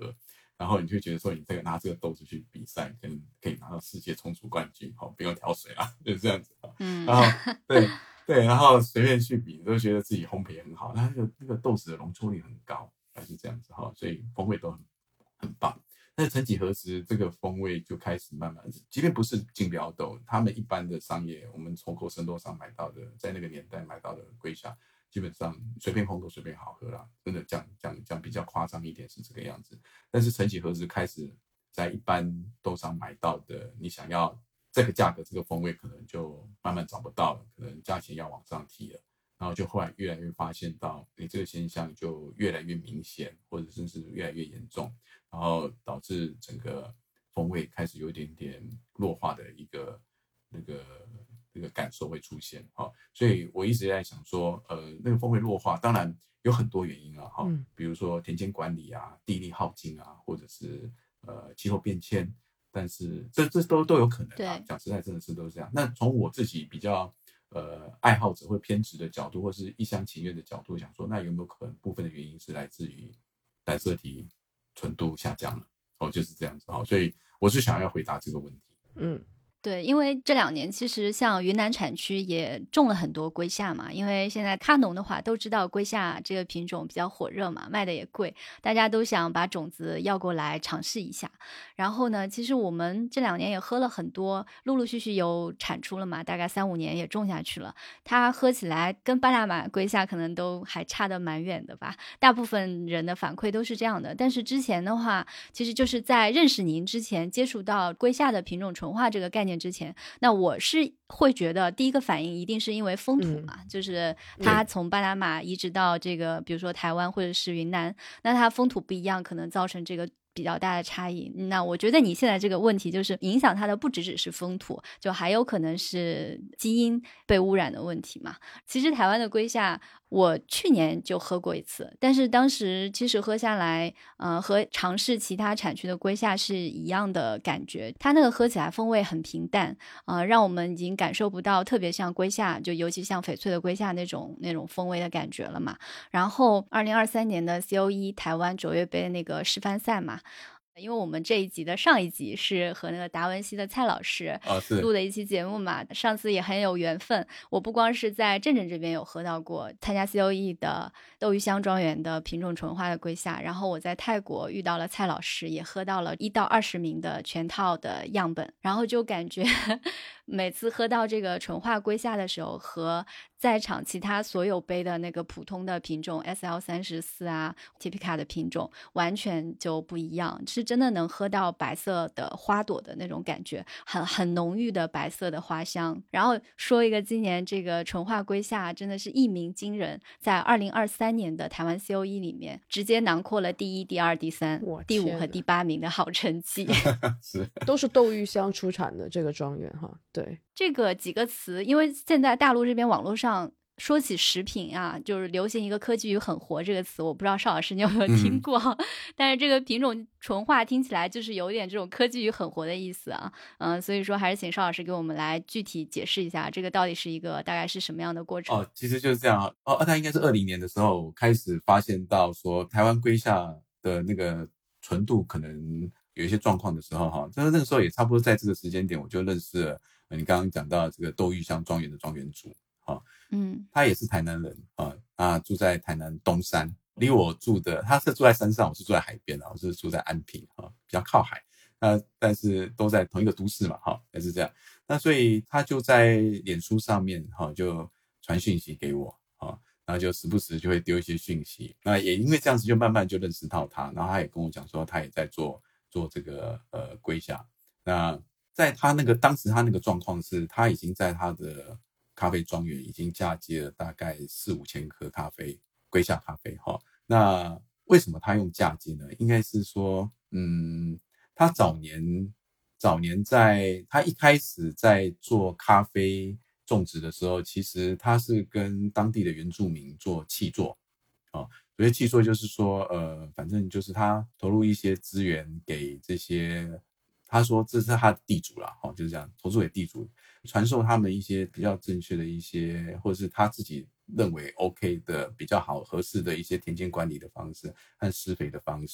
然后你就觉得说你这个拿这个豆子去比赛，可能可以拿到世界冲煮冠军，不用调水啦，就是这样子。然后对，然后随便去比都觉得自己烘焙很好，那个豆子的容错率很高，还是这样子，所以风味都很棒。但是曾几何时，这个风味就开始慢慢，即便不是竞标豆，他们一般的商业，我们从生豆上买到的，在那个年代买到的龟虾，基本上随便烘都随便好喝啦。真的讲比较夸张一点是这个样子。但是曾几何时开始，在一般豆商买到的，你想要这个价格、这个风味，可能就慢慢找不到了，可能价钱要往上提了。然后就后来越来越发现到，这个现象就越来越明显，或者甚至越来越严重，然后导致整个风味开始有一点点弱化的一个那个感受会出现。所以我一直在想说，那个风味弱化，当然有很多原因啊，比如说田间管理啊、地力耗尽啊，或者是气候变迁，但是这都有可能啊。讲实在，真的是都是这样。那从我自己比较爱好者或偏执的角度，或是一厢情愿的角度，想说，那有没有可能部分的原因是来自于染色体纯度下降了？就是这样子。所以我是想要回答这个问题。 对，因为这2年其实像云南产区也种了很多龟夏嘛，因为现在咖农的话都知道龟夏这个品种比较火热嘛，卖的也贵，大家都想把种子要过来尝试一下。然后呢，其实我们这2年也喝了很多，陆陆续续有产出了嘛，大概3-5年也种下去了。它喝起来跟巴拿马龟夏可能都还差得蛮远的吧，大部分人的反馈都是这样的。但是之前的话，其实就是在认识您之前，接触到龟夏的品种纯化这个概念之前，那我是会觉得第一个反应一定是因为风土嘛，就是它从巴拿马移植到这个比如说台湾或者是云南，那它风土不一样，可能造成这个比较大的差异。那我觉得你现在这个问题就是影响它的不只是风土，就还有可能是基因被污染的问题嘛。其实台湾的龟夏我去年就喝过一次，但是当时其实喝下来和尝试其他产区的龟夏是一样的感觉，它那个喝起来风味很平淡，让我们已经感受不到特别像龟夏，就尤其像翡翠的龟夏那种风味的感觉了嘛。然后2023年的 COE 台湾卓越杯那个示范赛嘛，因为我们这一集的上一集是和那个达文西的蔡老师录的一期节目嘛，上次也很有缘分，我不光是在镇这边有喝到过参加 COE 的斗鱼乡庄园的品种纯化的龟夏，然后我在泰国遇到了蔡老师，也喝到了1到20名的全套的样本，然后就感觉每次喝到这个纯化龟夏的时候，和在场其他所有杯的那个普通的品种 SL34 啊 Typica 的品种完全就不一样，是真的能喝到白色的花朵的那种感觉，很浓郁的白色的花香。然后说一个今年这个纯化龟夏真的是一鸣惊人，在2023年的台湾 COE 里面直接囊括了第1、第2、第3、第5和第8名的好成绩都是斗玉乡出产的这个庄园哈。对， 这个几个词，因为现在大陆这边网络上说起食品啊，就是流行一个科技与狠活这个词，我不知道邵老师你有没有听过但是这个品种纯化听起来就是有点这种科技与狠活的意思啊。所以说还是请邵老师给我们来具体解释一下，这个到底是一个大概是什么样的过程。 其实就是这样它应该是20年的时候开始发现到说台湾龟夏的那个纯度可能有一些状况的时候那个时候也差不多在这个时间点，我就认识了你刚刚讲到这个斗玉乡庄园的庄园主他也是台南人住在台南东山，离我住的，他是住在山上，我是住在海边我是住在安平比较靠海，但是都在同一个都市嘛还是这样。那所以他就在脸书上面就传讯息给我然后就时不时就会丢一些讯息，那也因为这样子就慢慢就认识到他，然后他也跟我讲说他也在做这个龟夏。那在他那个当时他那个状况是，他已经在他的咖啡庄园已经嫁接了大概4-5千颗咖啡，龟夏咖啡那为什么他用嫁接呢？应该是说他早年在他一开始在做咖啡种植的时候，其实他是跟当地的原住民做契作所以契作就是说反正就是他投入一些资源给这些，他说这是他的地主啦就是这样，投入给地主，传授他们一些比较正确的一些，或者是他自己认为 OK 的比较好合适的一些田间管理的方式和施肥的方式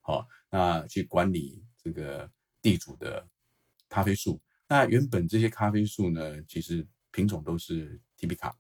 那去管理这个地主的咖啡树。那原本这些咖啡树呢，其实品种都是 Typica，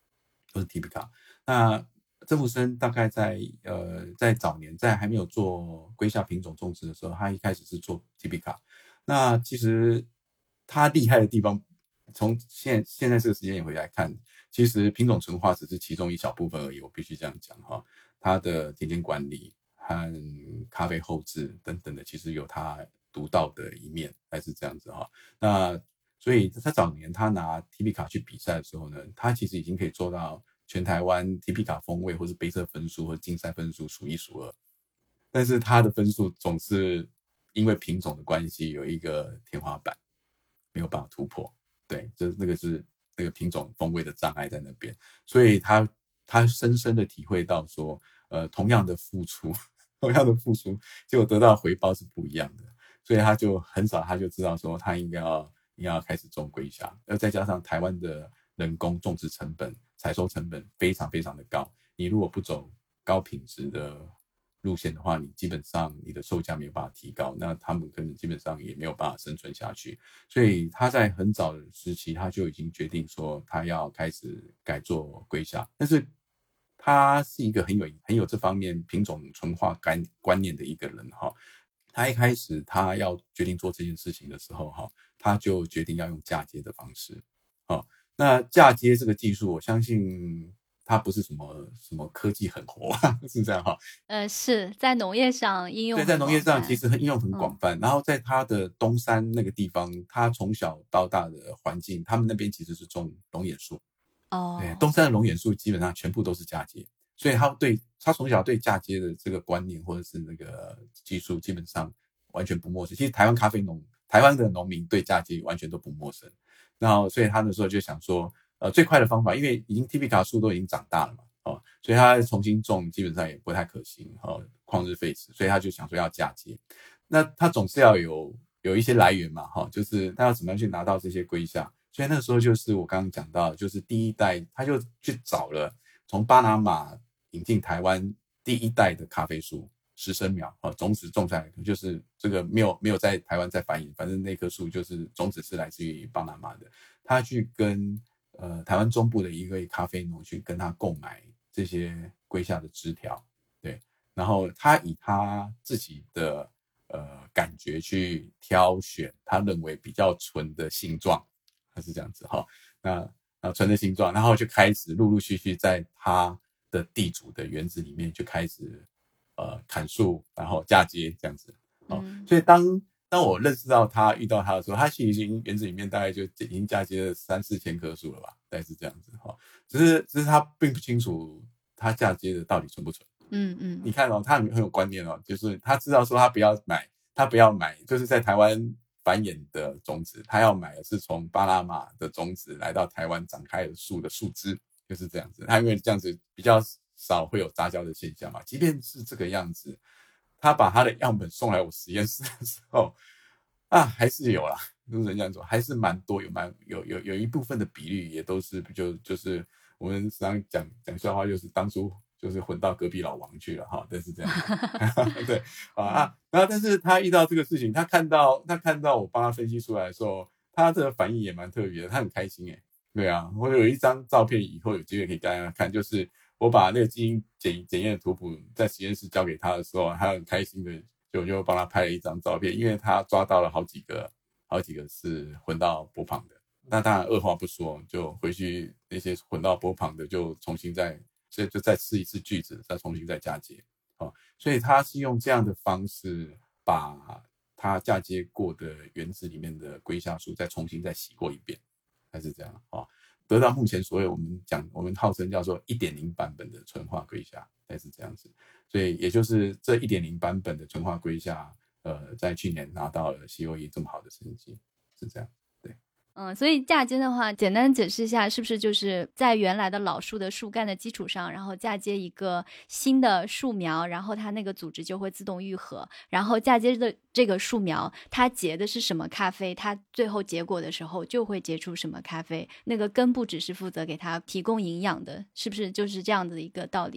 那曾福生大概在早年，在还没有做归夏品种种植的时候，他一开始是做 Typica。那其实他厉害的地方，从现在这个时间点回来看，其实品种纯化只是其中一小部分而已，我必须这样讲哈。他的田间管理和咖啡后制等等的，其实有他独到的一面，还是这样子哈。那所以他早年他拿 Typica 去比赛的时候呢，他其实已经可以做到全台湾 Typica 风味或是杯测分数或者竞赛分数数一数二，但是他的分数总是因为品种的关系有一个天花板，没有办法突破。对，那个是那个品种风味的障碍在那边，所以他深深的体会到说，同样的付出，结果得到的回报是不一样的，所以他就很早他就知道说，他应该要开始种归夏，再加上台湾的人工种植成本、采收成本非常非常的高，你如果不走高品质的路线的话，你基本上你的售价没有办法提高，那他们可能基本上也没有办法生存下去。所以他在很早的时期，他就已经决定说他要开始改做归夏。但是他是一个很有这方面品种纯化观念的一个人哈。他一开始他要决定做这件事情的时候哈，他就决定要用嫁接的方式。那嫁接这个技术，我相信它不是什么科技狠活，是这样哈。 是在农业上应用很广泛， 对，在农业上其实应用很广泛。然后在他的东山那个地方，他从小到大的环境，他们那边其实是种龙眼树。对，东山的龙眼树基本上全部都是嫁接，所以他从小对嫁接的这个观念或者是那个技术基本上完全不陌生。其实台湾的农民对嫁接完全都不陌生。然后所以他那时候就想说，最快的方法，因为已经 Typica 树都已经长大了嘛，所以他重新种基本上也不太可行，旷日费时，所以他就想说要嫁接。那他总是要有一些来源嘛，就是他要怎么样去拿到这些归夏。所以那时候就是我刚刚讲到，就是第一代他就去找了从巴拿马引进台湾第一代的咖啡树10生苗，种子种下来，就是这个没有在台湾再繁衍，反正那棵树就是种子是来自于巴拿马的。他去跟台湾中部的一位咖啡农去跟他购买这些归夏的枝条，对，然后他以他自己的感觉去挑选他认为比较纯的性状，他是这样子哈。那纯的性状，然后就开始陆陆续续在他的地主的园子里面就开始砍树，然后嫁接这样子。所以当我认识到他遇到他的时候，他其实园子里面大概就已经嫁接了3-4千棵树了吧，大概是这样子。只是他并不清楚他嫁接的到底纯不纯。你看他很有观念就是他知道说他不要买就是在台湾繁衍的种子，他要买的是从巴拿马的种子来到台湾长开的树的树枝，就是这样子。他因为这样子比较少会有杂交的现象嘛，即便是这个样子，他把他的样本送来我实验室的时候还是有啦，就是这样说，还是蛮多，有一部分的比率也都是就是我们时常讲笑话，就是当初就是混到隔壁老王去了哈，但是这样对然后但是他遇到这个事情，他看到我帮他分析出来的时候，他的反应也蛮特别的，他很开心对啊，我有一张照片，以后有机会可以给大家看，就是我把那个基因检验的图谱在实验室交给他的时候，他很开心的就帮他拍了一张照片，因为他抓到了好几个是混到波旁的。那当然二话不说就回去，那些混到波旁的就重新再试一次句子，再重新再嫁接。所以他是用这样的方式把他嫁接过的园子里面的归夏树再重新再洗过一遍，还是这样得到目前所谓我们号称叫做 1.0 版本的纯化归夏，还是这样子。所以也就是这 1.0 版本的纯化归夏在去年拿到了 COE 这么好的成绩，是这样。 所以嫁接的话，简单解释一下，是不是就是在原来的老树的树干的基础上，然后嫁接一个新的树苗，然后它那个组织就会自动愈合，然后嫁接的这个树苗，它结的是什么咖啡，它最后结果的时候就会结出什么咖啡，那个根部只是负责给它提供营养的，是不是就是这样的一个道理？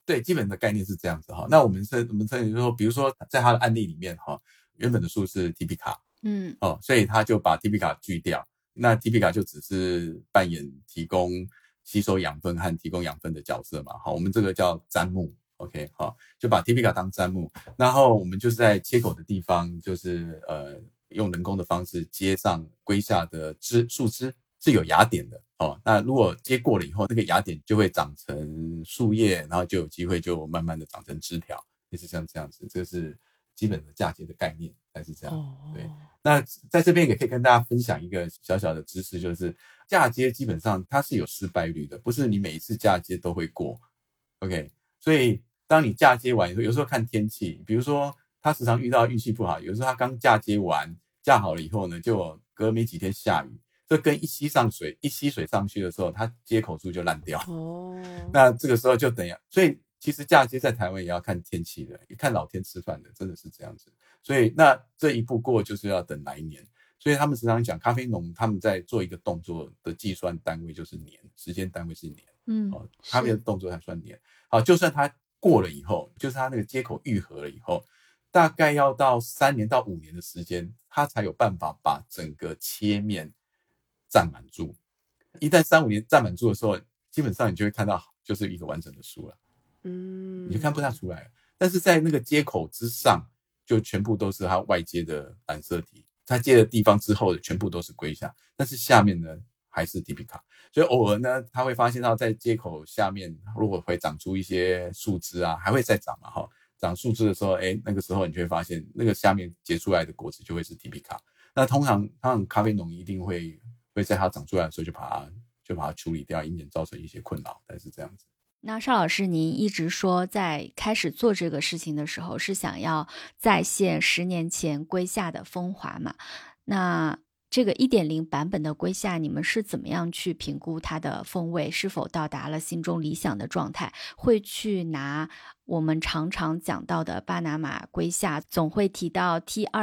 对，基本的概念是这样子哈。那我们称就是说，比如说在他的案例里面哈，原本的树是 TB 卡，所以他就把 TB 卡锯掉，那 TB 卡就只是扮演提供吸收养分和提供养分的角色嘛，好，我们这个叫砧木。OK， 好，就把 TB 卡当砧木，然后我们就是在切口的地方，就是用人工的方式接上龟下的树枝是有芽点的哦。那如果接过了以后，那个芽点就会长成树叶，然后就有机会就慢慢的长成枝条，类似像这样子，这是基本的嫁接的概念，才是这样。对，那在这边也可以跟大家分享一个小小的知识，就是嫁接基本上它是有失败率的，不是你每一次嫁接都会过。OK， 所以当你嫁接完以后，有时候看天气，比如说他时常遇到运气不好，有时候他刚嫁接完嫁好了以后呢，就隔没几天下雨，这跟一吸水上去的时候，它接口处就烂掉。那这个时候就等呀，所以其实嫁接在台湾也要看天气的，也看老天吃饭的，真的是这样子。所以那这一步过就是要等来年。所以他们时常讲咖啡农他们在做一个动作的计算单位就是年，时间单位是年。咖啡的动作才算年。好，就算它过了以后，就是它那个接口愈合了以后，大概要到3年到5年的时间，它才有办法把整个切面占满住。一旦3-5年占满住的时候，基本上你就会看到就是一个完整的树了。你就看不太出来了。但是在那个接口之上，就全部都是它外接的染色体，它接的地方之后的全部都是龟下，但是下面呢还是 TB 卡。所以偶尔呢，他会发现到在接口下面，如果会长出一些树枝啊，还会再长嘛，长树枝的时候，那个时候你就会发现，那个下面结出来的果子就会是 TB 卡。那通常咖啡农一定会在它长出来的时候就把它处理掉，以免造成一些困扰，但是这样子。 那邵老师，您一直说在开始做这个事情的时候是想要再现10年前龟下的风华嘛？那这个 1.0 版本的龟下，你们是怎么样去评估它的风味是否到达了心中理想的状态？会去拿我们常常讲到的巴拿马龟下，总会提到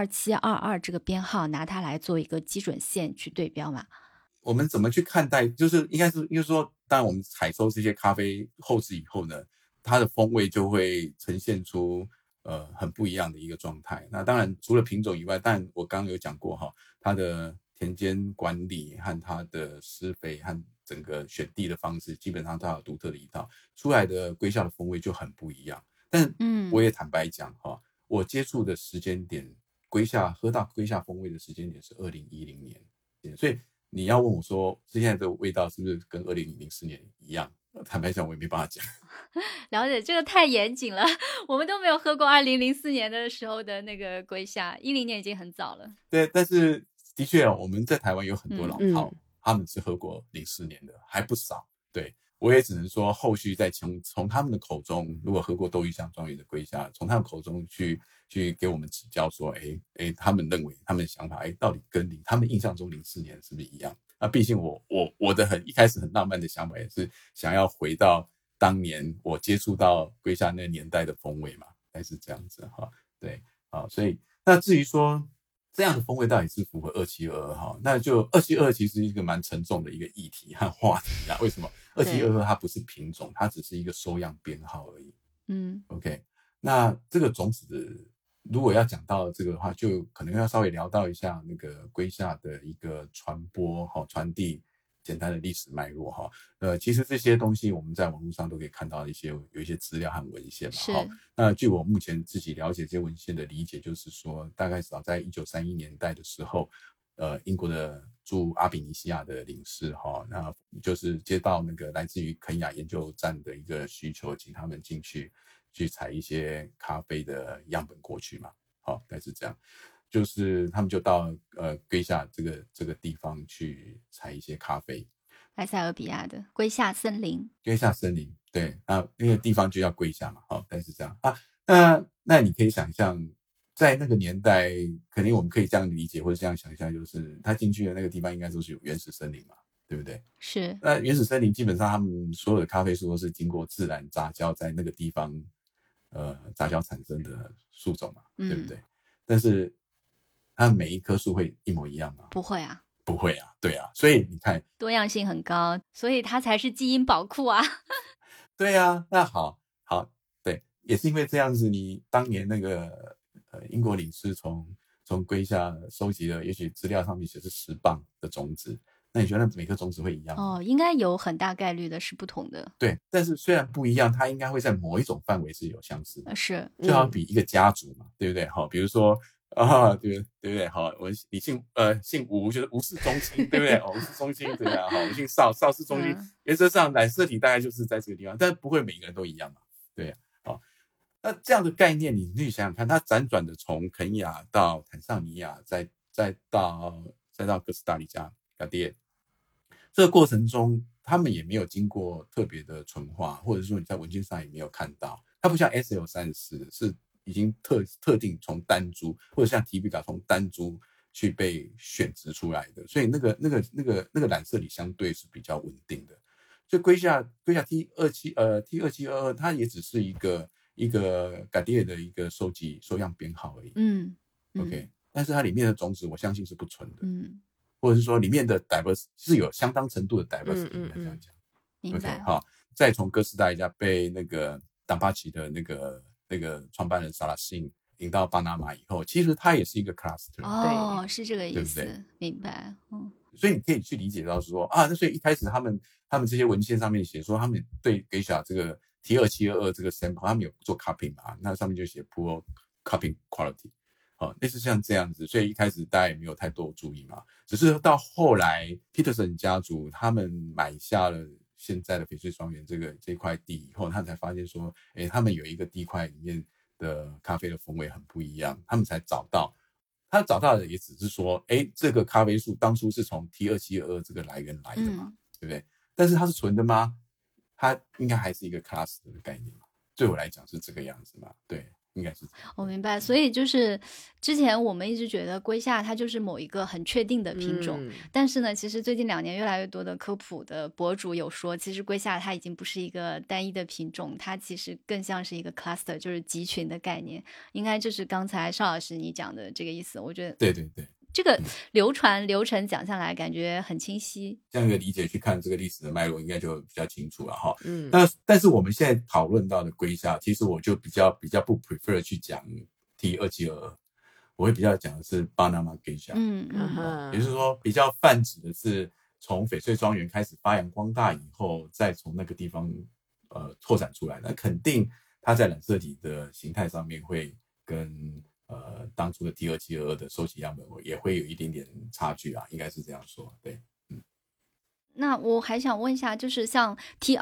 T2722 这个编号，拿它来做一个基准线去对标吗？ 我们怎么去看待，就是应该是就是说，当然我们采收这些咖啡后制以后呢，它的风味就会呈现出很不一样的一个状态。那当然除了品种以外，但我刚刚有讲过它的田间管理和它的施肥和整个选地的方式，基本上它有独特的一套，出来的龟下的风味就很不一样。但我也坦白讲我接触的时间点，喝到龟下风味的时间点是2010年，所以你要问我说现在的味道是不是跟2004年一样，坦白讲我也没办法讲。 了解，这个太严谨了，我们都没有喝过2004年的时候的那个龟下，10年已经很早了。 对，但是的确我们在台湾有很多老饕他们是喝过04年的还不少。对，我也只能说后续再从他们的口中，如果喝过窦玉香庄园的龟下，从他们口中去给我们指教说他们认为他们的想法到底跟他们印象中04年是不是一样。那毕竟我的一开始很浪漫的想法也是想要回到当年我接触到龟下那个年代的风味嘛，还是这样子对，所以那至于说这样的风味到底是符合2722那就2722其实是一个蛮沉重的一个议题和话题为什么2722它不是品种，它只是一个收样编号而已。OK， 那这个种子如果要讲到这个的话，就可能要稍微聊到一下那个龟下的一个传播传递简单的历史脉络其实这些东西我们在网络上都可以看到有一些资料和文献嘛那据我目前自己了解这些文献的理解，就是说大概早在1931年代的时候，英国的驻阿比尼西亚的领事那就是接到那个来自于肯雅研究站的一个需求，请他们进去采一些咖啡的样本过去嘛大概是这样。就是他们就到龟下这个地方去采一些咖啡， 埃塞俄比亚的龟下森林。 对那个地方就叫龟下嘛大概是这样那你可以想象在那个年代肯定我们可以这样理解或者这样想象，就是他进去的那个地方应该都是有原始森林嘛，对不对？ 是。 那原始森林基本上他们所有的咖啡树都是经过自然杂交在那个地方杂交产生的树种嘛，对不对？但是它每一棵树会一模一样吗？ 不会啊。 不会啊，对啊，所以你看多样性很高，所以它才是基因宝库啊。 对啊，那好， 也是因为这样子，你当年那个英国领事从龟下收集了，也许资料上面写是10磅的种子，那你觉得每个种子会一样吗？ 应该有很大概率的是不同的。 对，但是虽然不一样，它应该会在某一种范围是有相似的， 是， 就好比一个家族嘛，对不对？好，比如说对不对？好，你姓吴就是吴氏宗亲，对不对？吴氏宗亲对啊，好，我姓邵氏宗亲，原则上染色体大概就是在这个地方，但是不会每个人都一样嘛，对啊，好。那这样的概念，你去想想看，它辗转的从肯亚到坦桑尼亚，再到哥斯达黎加、嘎爹，这个过程中，他们也没有经过特别的纯化，或者说你在文件上也没有看到，它不像 SL34是已经特定从单株，或者像 TB 从单株去被选植出来的，所以那个染色体相对是比较稳定的。所以龟下 T2722 它也只是一个嘎爹的一个收样编号而已。OK， 但是它里面的种子我相信是不纯的。或者是说里面的 diversity 是有相当程度的 diversity，这样讲。 明白。 OK， 好，再从哥斯达黎加被那个党巴奇的那个创办人萨拉辛引到巴拿马以后，其实它也是一个 cluster。 是这个意思， 对不对？ 明白。 所以你可以去理解到说那所以一开始他们这些文献上面写说他们对给小这个 T2722 这个 sample 他们有做 cupping 嘛，那上面就写 poor cupping quality。类似像这样子，所以一开始大家也没有太多注意嘛，只是到后来 Peterson 家族他们买下了现在的翡翠庄园这块地以后，他才发现说他们有一个地块里面的咖啡的风味很不一样，他们才找到的也只是说这个咖啡树当初是从 T2722 这个来源来的嘛，对不对？但是它是纯的吗？它应该还是一个 cluster 的概念嘛，对我来讲是这个样子嘛，对，应该是这样。 我明白，所以就是之前我们一直觉得龟下它就是某一个很确定的品种，但是呢，其实最近2年越来越多的科普的博主有说，其实龟下它已经不是一个单一的品种，它其实更像是一个 cluster， 就是集群的概念，应该就是刚才邵老师你讲的这个意思。我觉得对对对， 这个流程讲下来感觉很清晰， 这样一个理解去看这个历史的脉络应该就比较清楚了哈。但是我们现在讨论到的龟下，其实我就比较不 prefer 去讲 T2722， 我会比较讲的是巴拿马龟下。也就是说比较泛指的是从翡翠庄园开始发扬光大以后，再从那个地方拓展出来，那肯定它在染色体的形态上面会跟当初的 T2722 的收集样本也会有一点点差距啊，应该是这样说，对。 那我还想问一下，就是像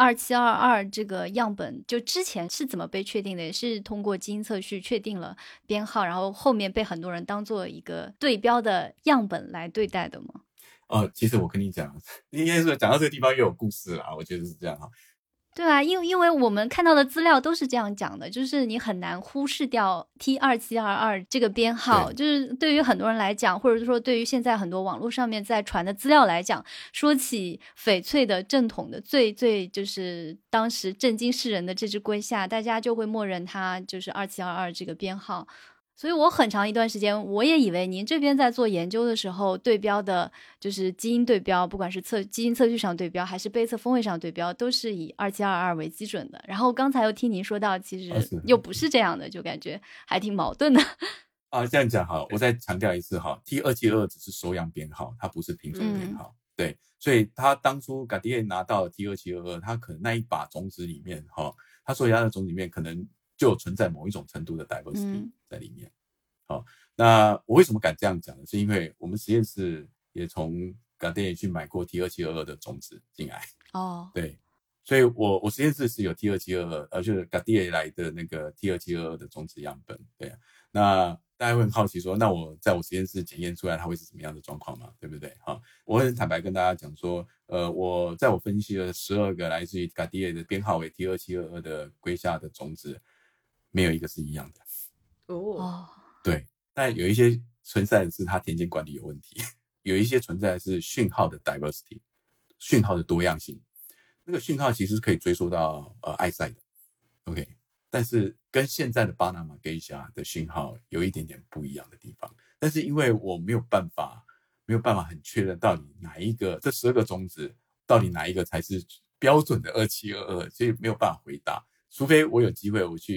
T2722 这个样本，就之前是怎么被确定的？也是通过基因测序确定了编号，然后后面被很多人当做一个对标的样本来对待的吗？ 其实我跟你讲，应该是讲到这个地方又有故事啦，我觉得是这样哈。 对啊，因为我们看到的资料都是这样讲的，就是你很难忽视掉 T2722 这个编号，就是对于很多人来讲，或者说对于现在很多网络上面在传的资料来讲，说起翡翠的正统的最就是当时震惊世人的这只龟下，大家就会默认它就是2722这个编号。所以我很长一段时间我也以为您这边在做研究的时候对标的就是基因对标，不管是基因测序上对标还是杯测风味上对标，都是以2722为基准的。然后刚才又听您说到其实又不是这样的，就感觉还挺矛盾的。 这样讲好，我再强调一次哈 ，T272 只是收样编号，它不是品种编号。对，所以他当初嘎迪拿到 T2722，他可能那一把种子里面他所以他的种子里面可能就存在某一种程度的 diversity 在里面。那我为什么敢这样讲呢？是因为我们实验室也从嘎迪去买过 T2722 的种子进来。对，所以我实验室是有 T2722，就是嘎迪来的那个 T2722 的种子样本。对，那大家会很好奇说，那我在我实验室检验出来它会是什么样的状况嘛？对不对？我很坦白跟大家讲说，我分析了12个来自于嘎迪的编号为 T2722 的龟下的种子，没有一个是一样的。对，但有一些存在的是它田间管理有问题，有一些存在的是讯号的 diversity， 讯号的多样性。那个讯号其实是可以追溯到埃塞的 ，OK， 但是跟现在的巴拿马给下的讯号有一点点不一样的地方。但是因为我没有办法很确认到底哪一个这12个种子到底哪一个才是标准的2722，所以没有办法回答。除非我有机会我去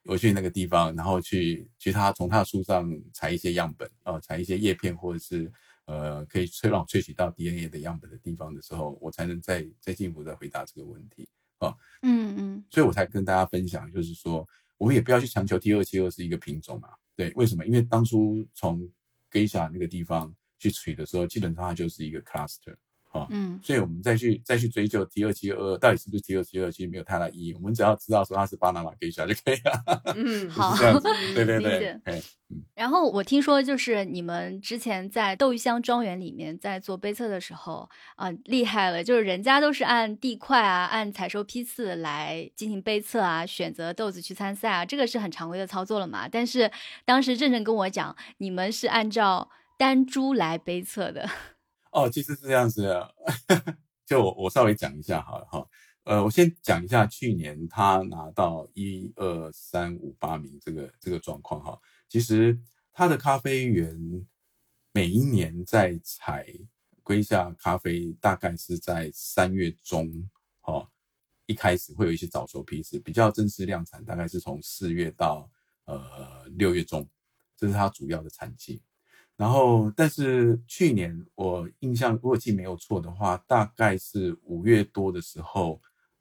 我去那个地方，然后去从他的树上采一些样本采一些叶片或者是可以让我萃取到 DNA 的样本的地方的时候，我才能再进一步的回答这个问题所以我才跟大家分享，就是说我们也不要去强求 T272是一个品种嘛。对，为什么？因为当初从 Geisha 那个地方去取的时候，基本上它就是一个 cluster所以我们再去追究 T272到底是不是 T272，其实没有太大意义。我们只要知道说它是巴拿马 Geisha 就可以了。 好， 这样子，对对理对解。然后我听说，就是你们之前在窦玉香庄园里面在做杯测的时候厉害了，就是人家都是按地块按采收批次来进行杯测选择豆子去参赛这个是很常规的操作了嘛。但是当时郑郑跟我讲，你们是按照单株来杯测的。 其实是这样子的就我稍微讲一下好了我先讲一下去年他拿到1、2、3、5、8名这个状况其实他的咖啡园每一年在采瑰夏咖啡，大概是在3月中一开始会有一些早熟批次，比较正式量产大概是从4月到6月中，这是它主要的产季。然后但是去年我印象如果记没有错的话，大概是5月多的时候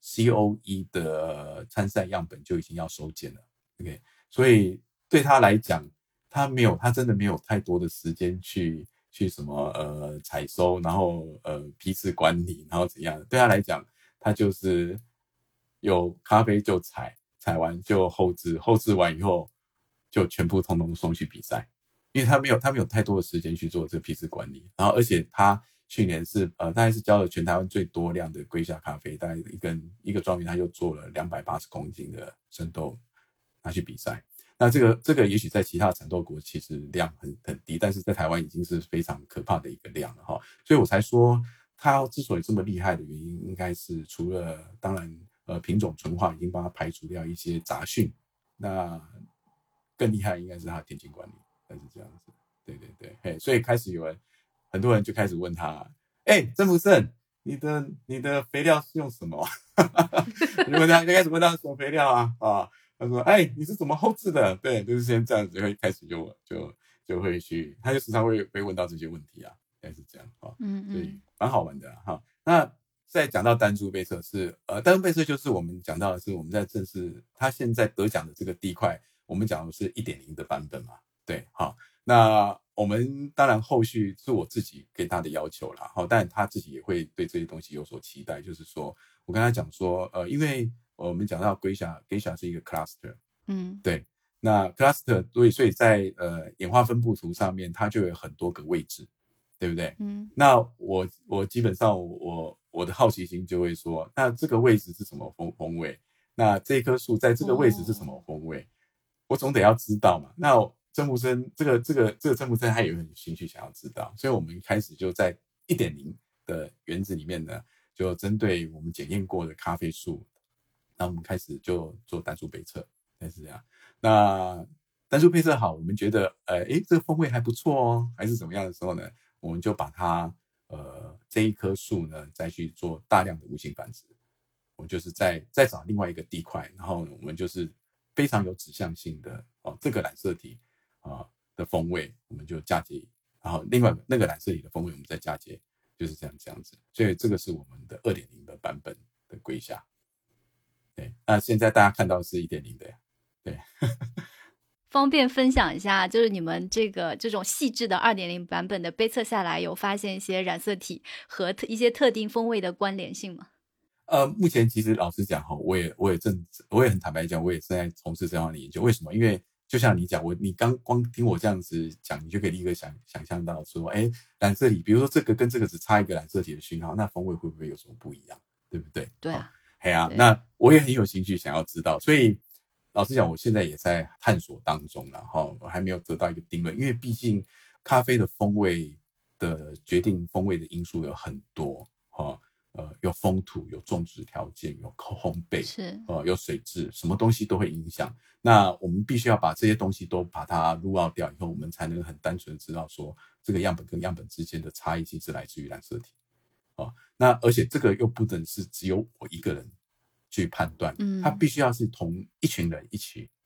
COE 的参赛样本就已经要收件了 OK， 所以对他来讲他真的没有太多的时间去什么采收，然后批次管理，然后怎样的。对他来讲他就是有咖啡就采完就后置完以后就全部通通送去比赛，因为他没有太多的时间去做这个批次管理。然后而且他去年是大概是交了全台湾最多量的瑰夏咖啡，大概一个庄园他就做了280公斤的生豆拿去比赛。那这个也许在其他产豆国其实量很低，但是在台湾已经是非常可怕的一个量了所以我才说他之所以这么厉害的原因，应该是除了当然品种纯化已经帮他排除掉一些杂讯，那更厉害应该是他的田径管理，但是这样子。对对对，所以开始很多人就开始问他，曾福胜，你的肥料是用什么？就开始问他什么肥料他说你是怎么后置的？对，就是先这样子，会开始就会去，他就时常会被问到这些问题大概是这样所以蛮好玩的那再讲到单株杯测是单株杯测就是我们讲到的是我们在正式他现在得奖的这个地块，我们讲的是 1.0 的版本嘛。对那我们当然后续是我自己给他的要求啦但他自己也会对这些东西有所期待，就是说我跟他讲说因为我们讲到Geisha 是一个 cluster 对，那 cluster 所以在演化分布图上面它就有很多个位置，对不对那我基本上我的好奇心就会说，那这个位置是什么风味，那这棵树在这个位置是什么风味我总得要知道嘛。那曾福生这个曾福生他也有很兴趣想要知道，所以我们开始就在 1.0 的园子里面呢，就针对我们检验过的咖啡树，那我们开始就做单株杯测，是这样。那单株杯测好，我们觉得这个风味还不错还是怎么样的时候呢，我们就把它这一棵树呢再去做大量的无性繁殖，我们就是再找另外一个地块，然后我们就是非常有指向性的这个染色体的风味我们就嫁接，然后另外那个染色体的风味我们再嫁接，就是这样子。所以这个是我们的 2.0 的版本的瑰夏。对，那现在大家看到的是 1.0 的对方便分享一下，就是你们这种细致的 2.0 版本的杯测下来，有发现一些染色体和一些特定风味的关联性吗？ 目前其实老实讲我也很坦白讲，我也正在从事这样的研究。为什么？因为就像你讲，你光听我这样子讲，你就可以立刻想象到说染色体比如说这个跟这个只差一个染色体的讯号，那风味会不会有什么不一样，对不对？ 对啊那我也很有兴趣想要知道，所以老实讲我现在也在探索当中啦我还没有得到一个定论。因为毕竟咖啡的风味的决定风味的因素有很多有风土，有种植条件，有烘焙， 是有水质，什么东西都会影响。那我们必须要把这些东西都把它rule out掉以后，我们才能很单纯的知道说这个样本跟样本之间的差异性是来自于染色体那而且这个又不能是只有我一个人去判断它必须要是同一群人一起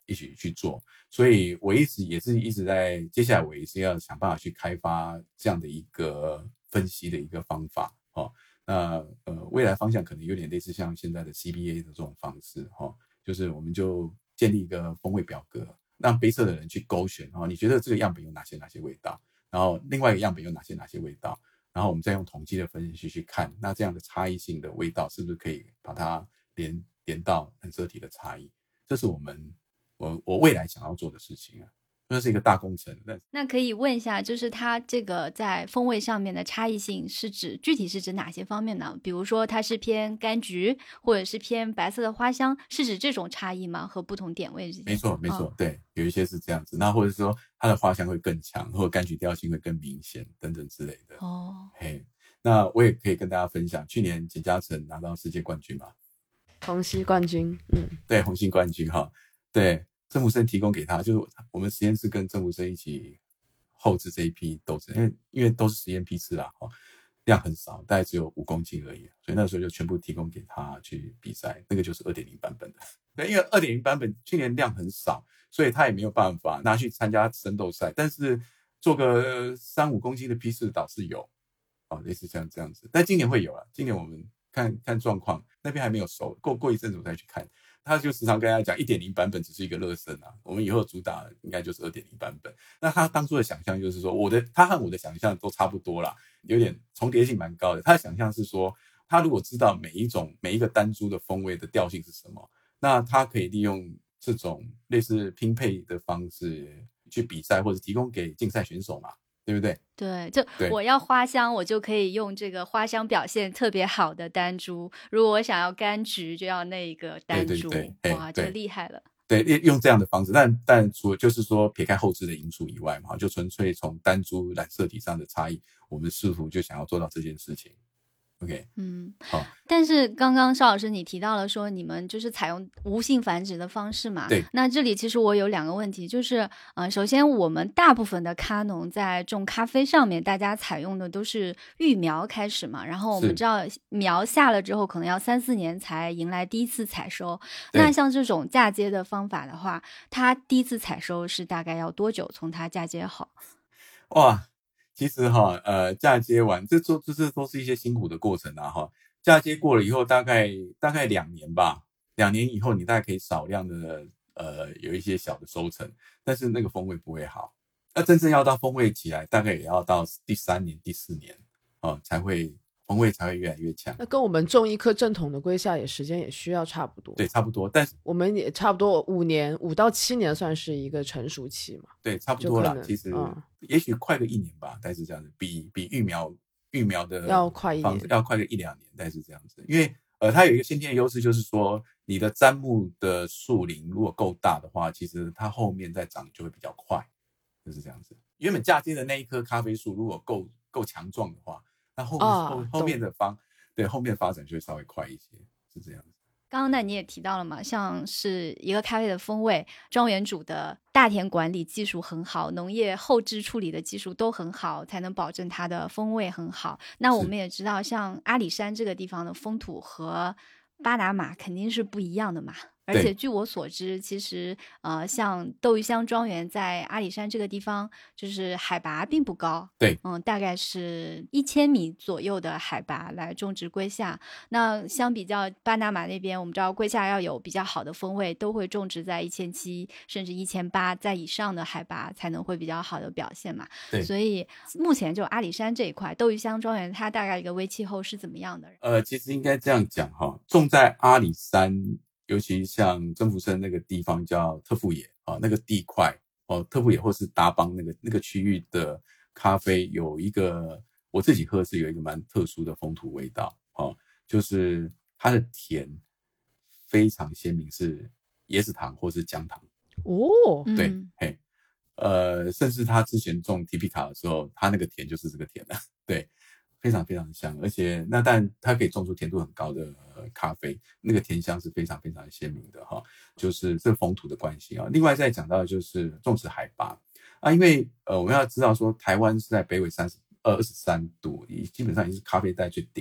一起去做。所以我一直在，接下来我也是要想办法去开发这样的一个分析的一个方法那未来方向可能有点类似像现在的 CBA 的这种方式就是我们就建立一个风味表格，让杯测的人去勾选你觉得这个样本有哪些味道，然后另外一个样本有哪些味道，然后我们再用统计的分析去看，那这样的差异性的味道是不是可以把它连到染色体的差异，这是我未来想要做的事情这是一个大工程。 那可以问一下，就是它这个在风味上面的差异性具体是指哪些方面呢？比如说它是偏柑橘，或者是偏白色的花香，是指这种差异吗？和不同点位之间？ 没错，对，有一些是这样子。那或者说它的花香会更强，或者柑橘调性会更明显等等之类的。那我也可以跟大家分享，去年简嘉诚拿到世界冠军嘛， 虹吸冠军， 对，虹吸冠军对。郑福生提供给他，就是我们实验室跟郑福生一起后制这一批豆子，因为都是实验批次啦量很少，大概只有5公斤而已，所以那时候就全部提供给他去比赛，那个就是 2.0 版本的。对，因为 2.0 版本去年量很少，所以他也没有办法拿去参加生豆赛，但是做个3-5公斤的批次倒是有类似像这样子，但今年会有了，今年我们看状况，那边还没有熟，过一阵子我再去看。他就时常跟大家讲 1.0 版本只是一个热身我们以后主打应该就是 2.0 版本。那他当初的想象就是说他和我的想象都差不多啦，有点重叠性蛮高的。他的想象是说，他如果知道每一个单株的风味的调性是什么，那他可以利用这种类似拼配的方式去比赛，或者提供给竞赛选手嘛，对不对？ 对，就我要花香，我就可以用这个花香表现特别好的单株，如果我想要柑橘，就要那一个单株。哇，这厉害了。 对，用这样的方式，但除了就是说撇开后置的因素以外嘛，就纯粹从单株染色体上的差异，我们试图就想要做到这件事情。OK， 好。但是刚刚邵老师你提到了说你们就是采用无性繁殖的方式嘛？ 对。 那这里其实我有2个问题，就是首先我们大部分的咖农在种咖啡上面，大家采用的都是育苗开始嘛，然后我们知道苗下了之后，可能要3-4年才迎来第一次采收。那像这种嫁接的方法的话，它第一次采收是大概要多久从它嫁接好？ 哇！其实嫁接完这都是一些辛苦的过程嫁接过了以后大概2年吧，2年以后你大概可以少量的有一些小的收成，但是那个风味不会好。那真正要到风味起来，大概也要到第3年、第4年风味才会越来越强。 那跟我们种一颗正统的龟夏时间也需要差不多。 对，差不多，但是我们也差不多5到7年算是一个成熟期嘛。 对，差不多啦。其实也许快个1年吧，大概是这样子，比育苗的要快一点， 要快个1-2年，大概是这样子。因为它有一个先天的优势，就是说你的砧木的树龄如果够大的话，其实它后面再长就会比较快，就是这样子。原本嫁接的那一棵咖啡树如果够强壮的话，那后面的发展就会稍微快一些，是这样子。 刚刚那你也提到了嘛，像是一个咖啡的风味，庄园主的大田管理技术很好，农业后置处理的技术都很好，才能保证它的风味很好。那我们也知道，像阿里山这个地方的风土和巴拿马肯定是不一样的嘛。而且据我所知，其实像斗鱼乡庄园在阿里山这个地方，就是海拔并不高， 对， 大概是1000米左右的海拔来种植龟夏。那相比较巴拿马那边，我们知道龟夏要有比较好的风味，都会种植在1700甚至1800在以上的海拔才能会比较好的表现嘛。 对， 所以目前就阿里山这一块，斗鱼乡庄园它大概一个微气候是怎么样的？ 其实应该这样讲种在阿里山。尤其像曾福生那个地方叫特富野那个地块特富野或是达邦那个区域的咖啡有一个我自己喝是有一个蛮特殊的风土味道就是它的甜非常鲜明，是椰子糖或是姜糖对甚至他之前种提皮卡的时候，他那个甜就是这个甜的对，非常非常香，而且但它可以种出甜度很高的咖啡，那个甜香是非常非常鲜明的就是这风土的关系另外再讲到的就是种植海拔因为我们要知道说台湾是在北纬23度，基本上已经是咖啡带最顶了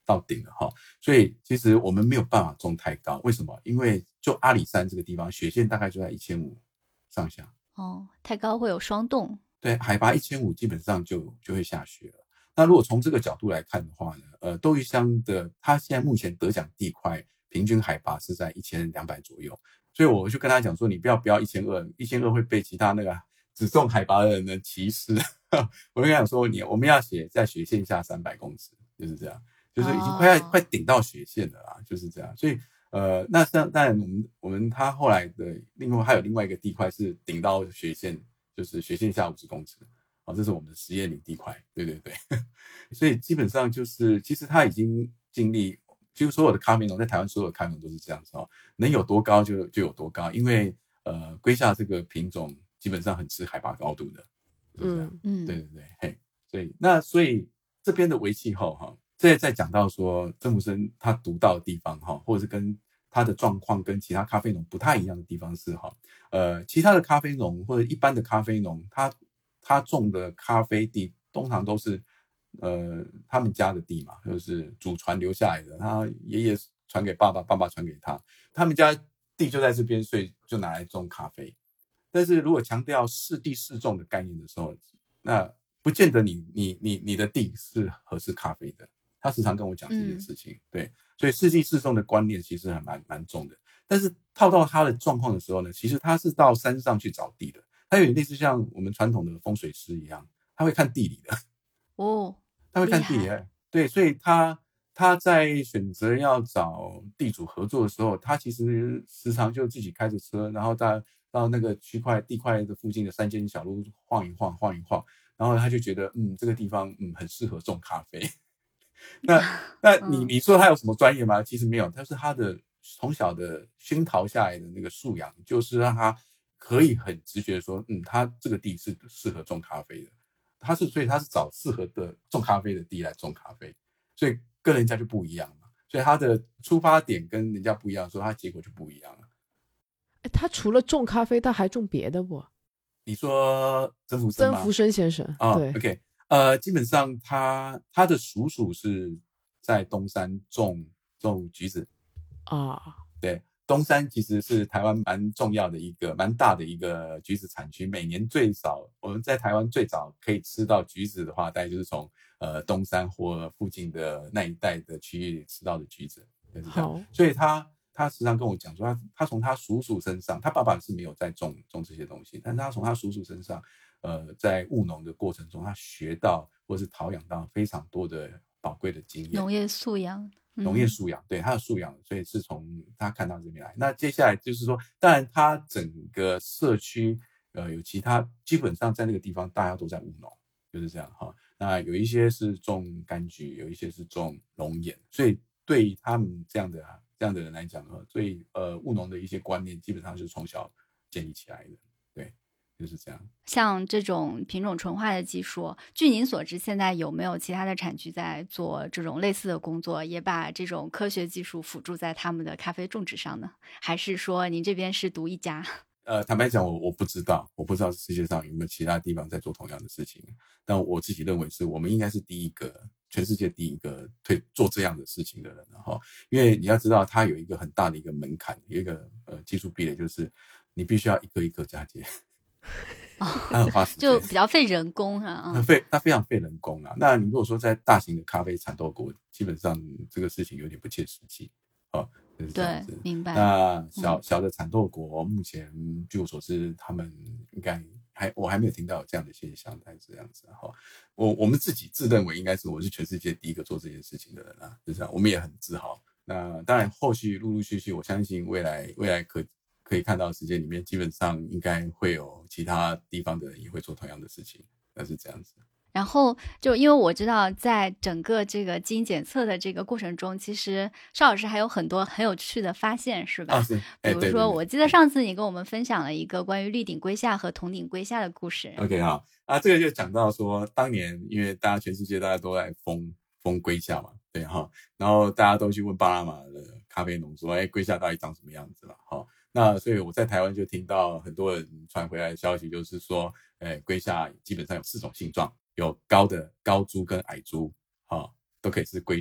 到顶了哈。所以其实我们没有办法种太高，为什么？因为就阿里山这个地方，雪线大概就在1500上下。 哦，太高会有霜冻。 对，海拔1500基本上就会下雪了。那如果从这个角度来看的话呢，斗鱼乡的它现在目前得奖地块平均海拔是在1200左右，所以我就跟他讲说，你不要1200会被其他那个只种海拔的人的歧视。我跟他讲说，我们要写在雪线下300公尺，就是这样，就是已经快顶到雪线了啦，就是这样。所以那当然我们他后来的还有另外一个地块是顶到雪线，就是雪线下50公尺。这是我们的实验林地块，对对对。所以基本上就是其实他已经尽力，几乎所有的咖啡农在台湾所有的咖啡农都是这样子能有多高就有多高，因为龟夏这个品种基本上很吃海拔高度的，就是这样。对对对，嘿，所以这边的微气候再讲到说曾福生他独到的地方或者是跟他的状况跟其他咖啡农不太一样的地方是其他的咖啡农或者一般的咖啡农他种的咖啡地通常都是他们家的地嘛，就是祖传留下来的，他爷爷传给爸爸，爸爸传给他们家地就在这边，所以就拿来种咖啡。但是如果强调适地适种的概念的时候，那不见得你的地是合适咖啡的。他时常跟我讲这件事情，对，所以适地适种的观念其实还蛮重的。但是套到他的状况的时候呢，其实他是到山上去找地的。他有点类似像我们传统的风水师一样，他会看地理的。他会看地理的。对，所以他在选择要找地主合作的时候，他其实时常就自己开着车，然后到那个地块的附近的山间小路晃一晃，然后他就觉得这个地方很适合种咖啡。那你说他有什么专业吗？其实没有，但是他的从小的熏陶下来的那个素养，就是让他可以很直觉说，他这个地是适合种咖啡的。所以他是找适合的种咖啡的地来种咖啡，所以跟人家就不一样嘛。所以他的出发点跟人家不一样，所以他结果就不一样了。 他除了种咖啡，他还种别的不？ 你说曾福生吗？ 曾福生先生对 ，OK， 基本上他的叔叔是在东山种橘子对。东山其实是台湾蛮重要的蛮大的一个橘子产区，每年我们在台湾最早可以吃到橘子的话，大概就是从东山或附近的那一带的区域吃到的橘子，就是这样。所以他时常跟我讲说，他从他叔叔身上，他爸爸是没有在种这些东西，但是他从他叔叔身上，在务农的过程中，他学到或是陶养到非常多的宝贵的经验， 农业素养。 对他的素养，所以是从他看到这边来。那接下来就是说，当然他整个社区有其他，基本上在那个地方大家都在务农，就是这样那有一些是种柑橘，有一些是种龙眼，所以对于他们这样的人来讲对务农的一些观念，基本上就是从小建立起来的，对。就是这样。 像这种品种纯化的技术，据您所知，现在有没有其他的产区在做这种类似的工作，也把这种科学技术辅助在他们的咖啡种植上呢？还是说您这边是独一家？ 坦白讲，我不知道世界上有没有其他地方在做同样的事情。但我自己认为是我们应该是全世界第一个做这样的事情的人因为你要知道，它有一个很大的一个门槛，有一个技术壁垒，就是你必须要一颗一颗嫁接。它很花时间， 就比较费人工它非常费人工那你如果说在大型的咖啡产豆国，基本上这个事情有点不切实际就是这样子。 对，明白。 那小的产豆国，目前据我所知，他们应该我还没有听到有这样的现象，大概是这样子我们自己自认为应该是我是全世界第一个做这件事情的人就是这样，我们也很自豪。那当然，后续陆陆续续，我相信未来可以看到的时间里面，基本上应该会有其他地方的人也会做同样的事情，那是这样子。 然后就因为我知道，在整个这个基因检测的这个过程中，其实邵老师还有很多很有趣的发现，是吧？ 是。 比如说，我记得上次你跟我们分享了一个关于绿顶龟夏和铜顶龟夏的故事。 OK 这个就讲到说，当年因为全世界大家都在封龟夏嘛，对然后大家都去问巴拿马的咖啡农说，龟夏到底长什么样子了那所以我在台湾就听到很多人传回来的消息，就是说，龟夏基本上有4种性状，有高的高株跟矮株都可以是龟夏。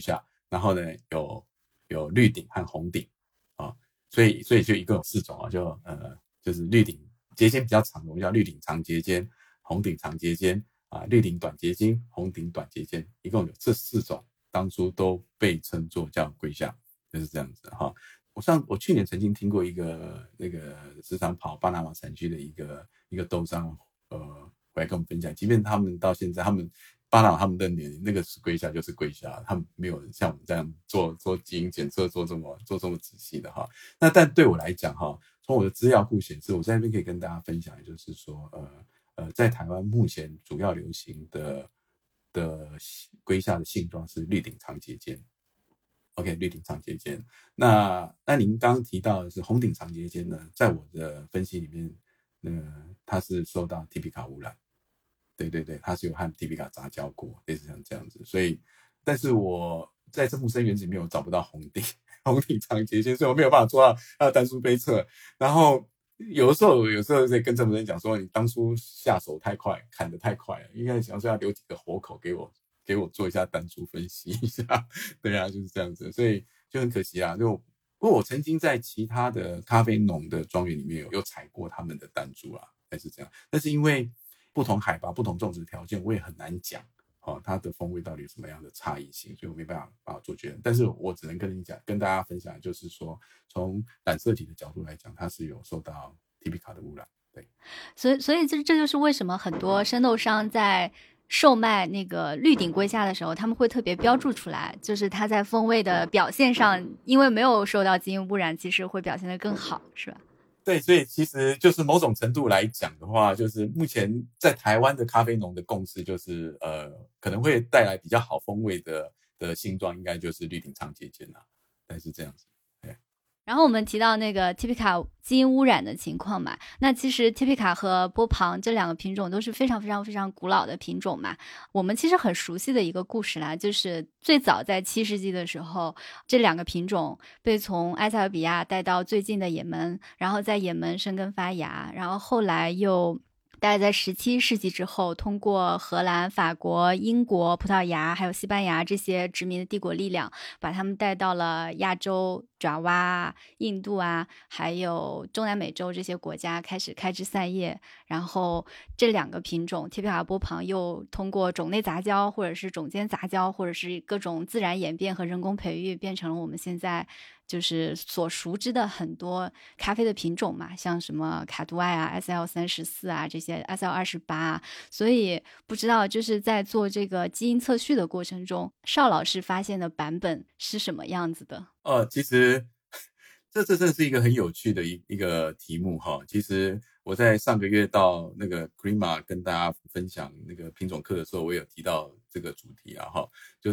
然后呢有绿顶和红顶啊，所以就一共有4种啊，就是绿顶节间比较长的，我们叫绿顶长节间，红顶长节间啊，绿顶短节间，红顶短节间，一共有这4种，当初都被称作叫龟下，就是这样子哈。我去年曾经听过一个那个时常跑巴拿马产区的一个豆商回来跟我们分享，即便他们到现在巴拿马他们的年龄那个是龟下就是龟下，他们没有像我们这样做基因检测做这么仔细的哈。那但对我来讲哈，从我的资料库显示，我在那边可以跟大家分享，就是说在台湾目前主要流行的龟下的性状是绿顶长节间。OK， 绿顶长节间。那您刚刚提到的是红顶长节间呢，在我的分析里面，它是受到 TIPICA 污染。对，它是有和 TIPICA 杂交过，类似像这样子。所以，但是我在真木生原子里面我找不到红顶长节间，所以我没有办法做到它的单数杯测。然后有时候在跟真木生讲说，你当初下手太快，砍得太快了，应该想说要留几个活口给我做一下单株分析一下，对啊，就是这样子，所以就很可惜啊。不过我曾经在其他的咖啡农的庄园里面有采过他们的单株啊，还是这样。但是因为不同海拔、不同种植条件，我也很难讲，它的风味到底有什么样的差异性，所以我没办法做决定。但是我只能跟大家分享，就是说从染色体的角度来讲，它是有受到 TIPICA 的污染。对， 所以这就是为什么很多生豆商在售卖那个绿顶龟下的时候，他们会特别标注出来，就是它在风味的表现上，因为没有受到基因污染，其实会表现得更好，是吧？ 对，所以其实就是某种程度来讲的话，就是目前在台湾的咖啡农的共识就是可能会带来比较好风味的性状，应该就是绿顶长节间啦，但是这样子。 然后我们提到那个 TIPICA 基因污染的情况嘛，那其实 TIPICA 和波旁这2个品种都是非常非常非常古老的品种嘛。我们其实很熟悉的一个故事啦，就是最早在7世纪的时候，这2个品种被从埃塞俄比亚带到最近的也门，然后在也门生根发芽，然后后来又大概在17世纪之后，通过荷兰、法国、英国、葡萄牙还有西班牙这些殖民的帝国力量，把他们带到了亚洲、爪哇、印度啊，还有中南美洲这些国家，开始开枝散叶。然后这2个品种 TIPICA 波旁又通过种内杂交，或者是种间杂交，或者是各种自然演变和人工培育，变成了我们现在就是所熟知的很多咖啡的品种嘛，像什么卡杜艾啊、SL34啊这些 SL28啊。所以不知道就是在做这个基因测序的过程中，邵老师发现的版本是什么样子的？ 其实这真的是一个很有趣的一个题目哈。其实我在上个月到那个 Grima 跟大家分享那个品种课的时候，我有提到这个主题啊哈，就是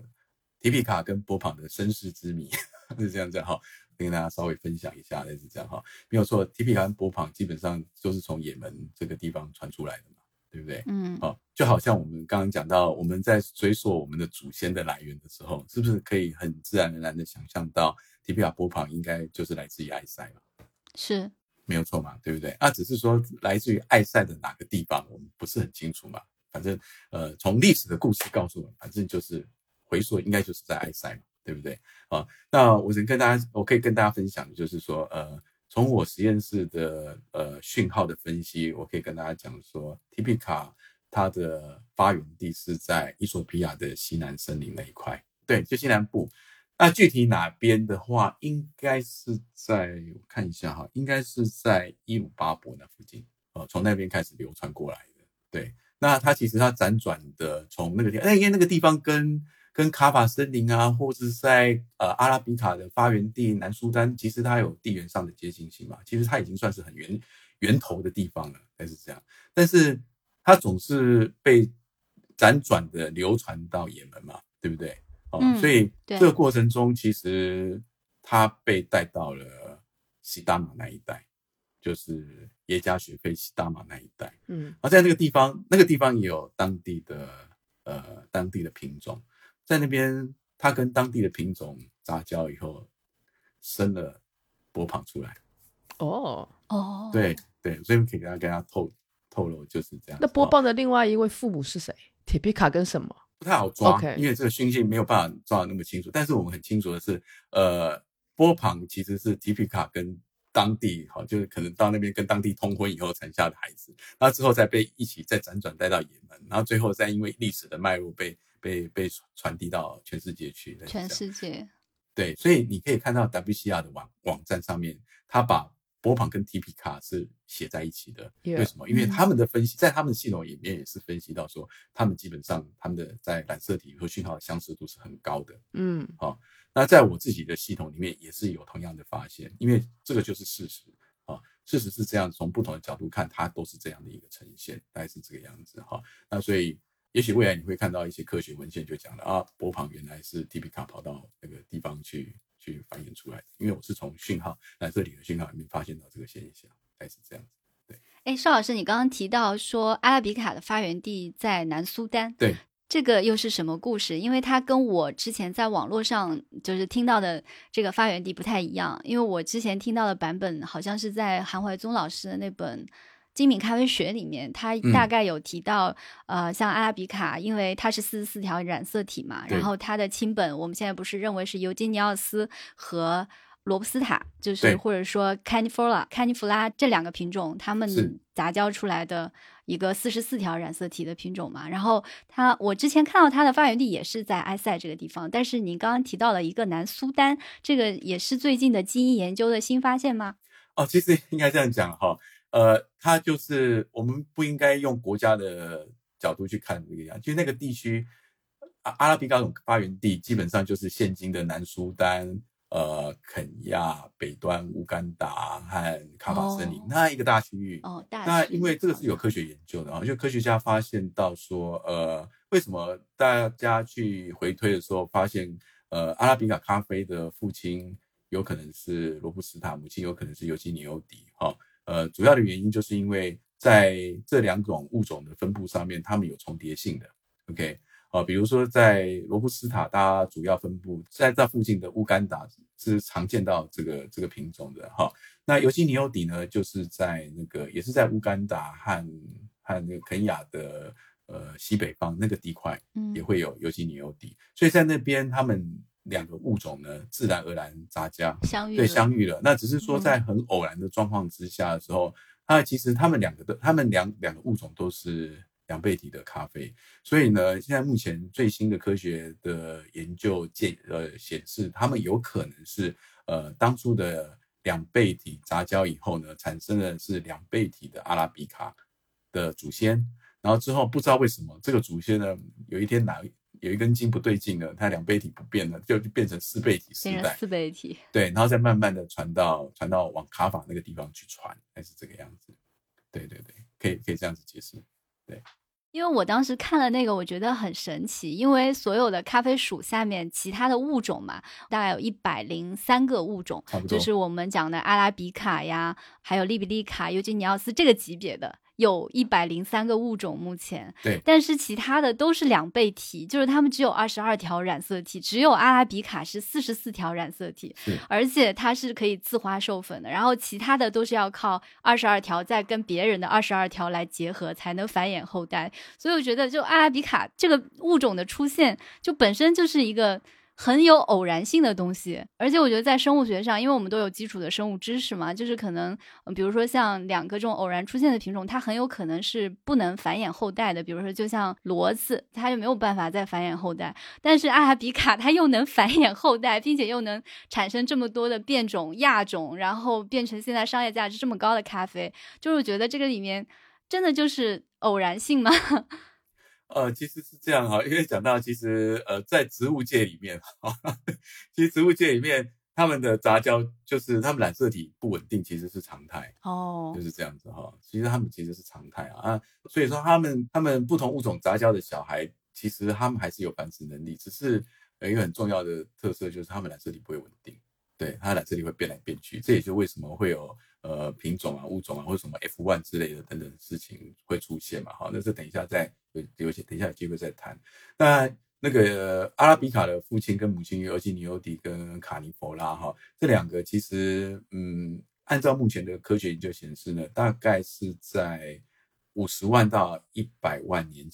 TIPICA 跟波旁的身世之谜是这样哈，跟大家稍微分享一下，类似这样哈。没有错 ，TIPICA 跟波旁基本上就是从也门这个地方传出来的嘛，对不对？就好像我们刚刚讲到，我们在追溯我们的祖先的来源的时候，是不是可以很自然而然的想象到 TIPICA 波旁应该就是来自于埃塞嘛？ 是， 没有错嘛，对不对？只是说来自于埃塞的哪个地方，我们不是很清楚嘛。反正从历史的故事告诉我们，反正就是回溯应该就是在埃塞嘛，对不对？那我可以跟大家分享，就是说从我实验室的讯号的分析，我可以跟大家讲说 TIPICA 它的发源地是在伊索比亚的西南森林那一块，对，就西南部。那具体哪边的话，应该是在我看一下哈，应该是在伊鲁巴伯那附近，从那边开始流传过来的。对，那它其实它辗转的从那个地方，因为那个地方跟卡法森林啊，或者是在阿拉比卡的发源地南苏丹，其实它有地缘上的接近性嘛，其实它已经算是很源头的地方了，还是这样。但是它总是被辗转的流传到也门嘛，对不对？所以这个过程中，其实它被带到了西达玛那一带，就是耶加雪菲西达玛那一带。在那个地方也有当地的品种，在那边它跟当地的品种杂交以后，生了波旁出来。对，所以可以跟他透露就是这样。 那波旁的另外一位父母是谁？TIPICA跟什么？ 不太好抓 OK 因为这个熏性没有办法抓得那么清楚。但是我们很清楚的是，波旁其实是提皮卡跟当地就是可能到那边跟当地通婚以后产下的孩子，然后之后再被一起再辗转带到也门，然后最后再因为历史的脉络被传递到全世界去。 全世界。 对，所以你可以看到 WCR 的网站上面，他把波旁跟提皮卡是写在一起的。 Yeah 为什么？因为他们的分析，在他们的系统里面也是分析到说，他们基本上他们的在染色体和讯号的相似度是很高的。那在我自己的系统里面也是有同样的发现，因为这个就是事实事实是这样，从不同的角度看，它都是这样的一个呈现，大概是这个样子那所以也许未来你会看到一些科学文献就讲了波旁原来是 TP 卡跑到那个地方去繁衍出来的，因为我是从讯号染色体的讯号里面发现到这个现象，大概是这样子。 对，邵老师，你刚刚提到说阿拉比卡的发源地在南苏丹， 对， 这个又是什么故事？因为它跟我之前在网络上就是听到的这个发源地不太一样，因为我之前听到的版本好像是在韩怀宗老师的那本精品咖啡学里面，他大概有提到像阿拉比卡，因为它是44条染色体嘛，然后它的亲本我们现在不是认为是尤金尼奥斯和罗布斯塔，就是或者说堪尼弗拉这两个品种，他们杂交出来的一个44条染色体的品种嘛。然后我之前看到它的发源地也是在埃塞这个地方，但是您刚刚提到了一个南苏丹，这个也是最近的基因研究的新发现吗？ 其实应该这样讲它就是我们不应该用国家的角度去看这个样，就那个地区阿拉比卡种发源地基本上就是现今的南苏丹。肯亚、北端乌干达和卡法森林那一个大区域。那因为这个是有科学研究的就科学家发现到说，为什么大家去回推的时候发现，阿拉比卡咖啡的父亲有可能是罗布斯塔，母亲有可能是尤基尼欧迪主要的原因就是因为在这两种物种的分布上面，它们有重叠性的。OK。比如说在罗布斯塔，大家主要分布在这附近的乌干达是常见到这个品种的那尤基尼欧底呢，就是在也是在乌干达和那个肯亚的西北方那个地块也会有尤基尼欧底，所以在那边他们两个物种呢自然而然杂交相遇了。那只是说在很偶然的状况之下的时候，其实他们两个物种都是两倍体的咖啡，所以呢，现在目前最新的科学的研究显示，他们有可能是当初的两倍体杂交以后呢，产生的是两倍体的阿拉比卡的祖先，然后之后不知道为什么这个祖先呢，有一天有一根筋不对劲了，它两倍体不变了，就变成四倍体时代， 变成4倍体， 对，然后再慢慢的传到往卡法那个地方去传，还是这个样子。对，可以这样子解释。对， 因为我当时看了那个，我觉得很神奇，因为所有的咖啡属下面其他的物种嘛，大概有103个物种，就是我们讲的阿拉比卡呀，还有利比利卡、尤金尼奥斯这个级别的。有103个物种目前， 对， 但是其他的都是两倍体，就是它们只有22条染色体，只有阿拉比卡是44条染色体，而且它是可以自花授粉的，然后其他的都是要靠22条再跟别人的22条来结合才能繁衍后代，所以我觉得就阿拉比卡这个物种的出现，就本身就是一个很有偶然性的东西，而且我觉得在生物学上，因为我们都有基础的生物知识嘛，就是可能比如说像两个这种偶然出现的品种，它很有可能是不能繁衍后代的，比如说就像骡子，它就没有办法再繁衍后代，但是阿拉比卡它又能繁衍后代，并且又能产生这么多的变种亚种，然后变成现在商业价值这么高的咖啡，就是觉得这个里面真的就是偶然性吗？ 其实是这样因为讲到其实在植物界里面其实植物界里面他们的杂交就是他们染色体不稳定其实是常态就是这样子其实他们其实是常态所以说他们不同物种杂交的小孩，其实他们还是有繁殖能力，只是一个很重要的特色就是他们染色体不会稳定，对，它染色体会变来变去，这也就为什么会有品种物种或者什么 F1 之类的等等事情会出现嘛那是等一下等一下有机会再谈。那个阿拉比卡的父亲跟母亲尤基尼欧迪跟卡尼佛拉这两个其实按照目前的科学研究显示呢，大概是在50万到100万年前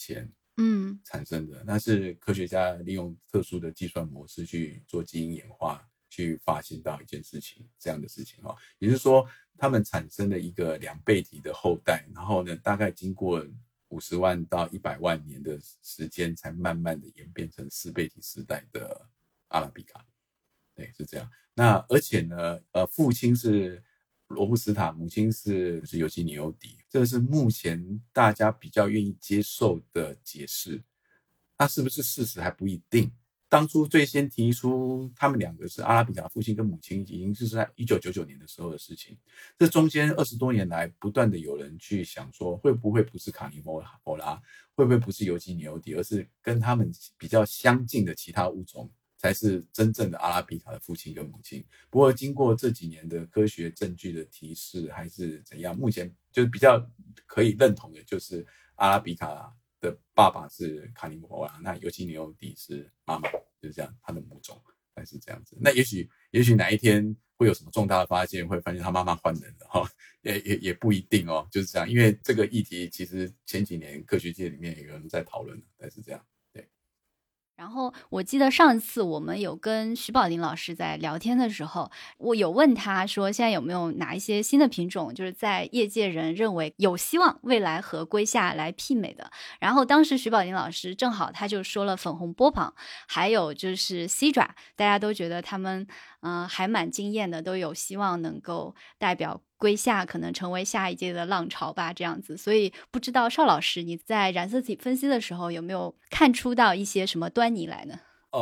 产生的，那是科学家利用特殊的计算模式去做基因演化，去发现到一件事情，这样的事情也就是说，他们产生了一个2倍体的后代，然后呢，大概经过50万到100万年的时间，才慢慢的演变成4倍体时代的阿拉比卡。对，是这样。那而且呢，父亲是罗布斯塔，母亲是尤基尼欧迪，这是目前大家比较愿意接受的解释。那是不是事实还不一定。当初最先提出他们2个是阿拉比卡父亲跟母亲，已经是在1999年的时候的事情。这中间20多年来，不断的有人去想说，会不会不是卡尼莫拉，会不会不是尤基尼欧迪，而是跟他们比较相近的其他物种才是真正的阿拉比卡的父亲跟母亲。不过经过这几年的科学证据的提示还是怎样，目前就是比较可以认同的就是阿拉比卡的爸爸是卡尼莫拉，那尤基尼欧迪是妈妈，就是这样，他的母种还是这样子。那也许哪一天会有什么重大的发现，会发现他妈妈换人了也不一定就是这样。因为这个议题其实前几年科学界里面也有人在讨论，但是这样。 然后我记得上次我们有跟徐宝林老师在聊天的时候，我有问他说现在有没有哪一些新的品种就是在业界人认为有希望未来和龟夏来媲美的。然后当时徐宝林老师正好他就说了粉红波旁，还有就是 Sidra， 大家都觉得他们还蛮惊艳的，都有希望能够代表龟夏可能成为下一届的浪潮吧，这样子。所以不知道邵老师你在染色体分析的时候有没有看出到一些什么端倪来呢？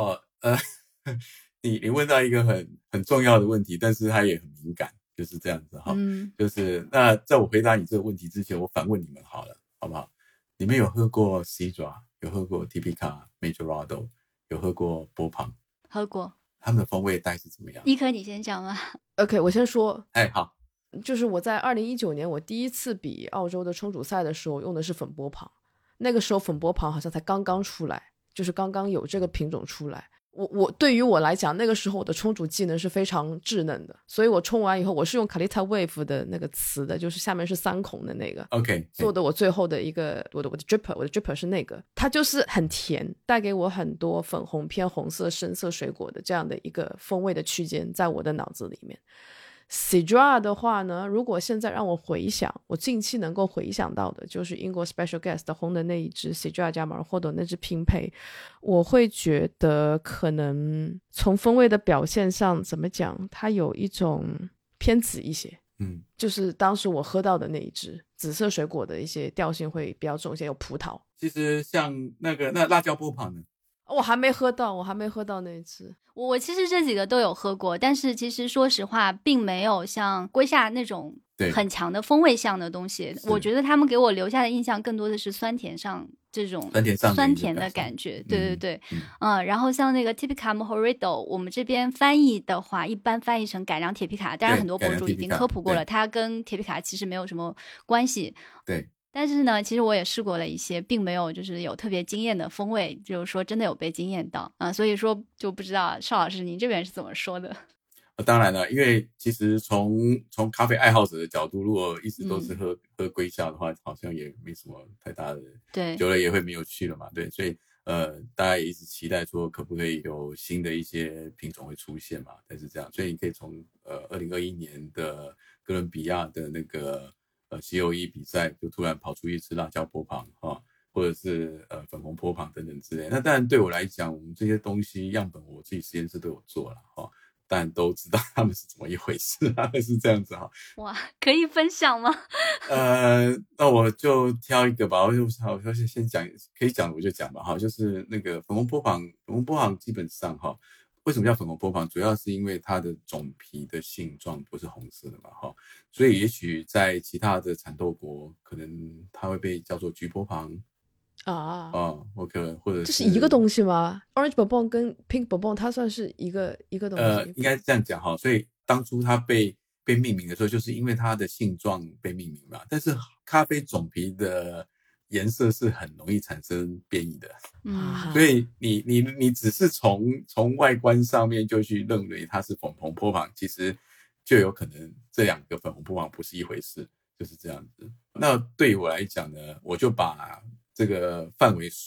你问到一个很重要的问题，但是它也很敏感，就是这样子就是那在我回答你这个问题之前，我反问你们好了，好不好？你们有喝过 Sidra， 有喝过 Typica Majorado， 有喝过波旁？ 喝过。 他们的风味大概是怎么样？ 一科你先讲吧。 OK， 我先说。 好。 就是我在2019年我第一次比澳洲的冲煮赛的时候用的是粉波旁，那个时候粉波旁好像才刚刚出来，就是刚刚有这个品种出来。我对于我来讲，那个时候我的冲煮技能是非常稚嫩的，所以我冲完以后，我是用 Kalita Wave 的那个磁的，就是下面是3孔的那个 OK 做的我最后的一个我的 dripper 是那个，它就是很甜，带给我很多粉红偏红色深色水果的这样的一个风味的区间在我的脑子里面。Sidra 的话呢，如果现在让我回想，我近期能够回想到的就是英国 Special Guest 红的那一支 Sidra 加马尔霍朵那支拼配，我会觉得可能从风味的表现上怎么讲，它有一种偏紫一些，就是当时我喝到的那一支紫色水果的一些调性会比较重一些，有葡萄。 其实像那辣椒波旁呢， 我还没喝到那一支。 我其实这几个都有喝过，但是其实说实话并没有像龟夏那种很强的风味向的东西。我觉得他们给我留下的印象更多的是酸甜上这种酸甜的感觉。对。然后像那个 Typica Majorado， 我们这边翻译的话一般翻译成改良铁皮卡，当然很多博主已经科普过了，它跟铁皮卡其实没有什么关系。 对。 但是呢，其实我也试过了一些，并没有就是有特别惊艳的风味，就是说真的有被惊艳到所以说就不知道邵老师您这边是怎么说的。 当然了，因为其实从咖啡爱好者的角度，如果一直都是喝龟夏的话，好像也没什么太大的， 对， 久了也会没有趣了嘛，对，所以大家也一直期待说可不可以有新的一些品种会出现嘛，但是这样，所以你可以从2021年的哥伦比亚的那个COE 比赛就突然跑出一支辣椒波旁或者是粉红波旁等等之类。那当然对我来讲，我们这些东西样本我自己实验室都有做了但都知道他们是怎么一回事是这样子哇，可以分享吗？ 那我就挑一个吧，我先讲，可以讲我就讲吧就是那个粉红波旁基本上为什么叫粉红波旁？主要是因为它的种皮的性状不是红色的嘛所以也许在其他的产豆国，可能它会被叫做橘波旁或者这是一个东西吗？ Orange Bourbon 跟 Pink Bourbon 它算是一个东西？ 应该这样讲所以当初它被命名的时候，就是因为它的性状被命名嘛。但是咖啡种皮的颜色是很容易产生变异的，所以你只是从外观上面就去认为它是粉红波旁，其实就有可能这2个粉红波旁不是一回事，就是这样子。那对于我来讲呢，我就把这个范围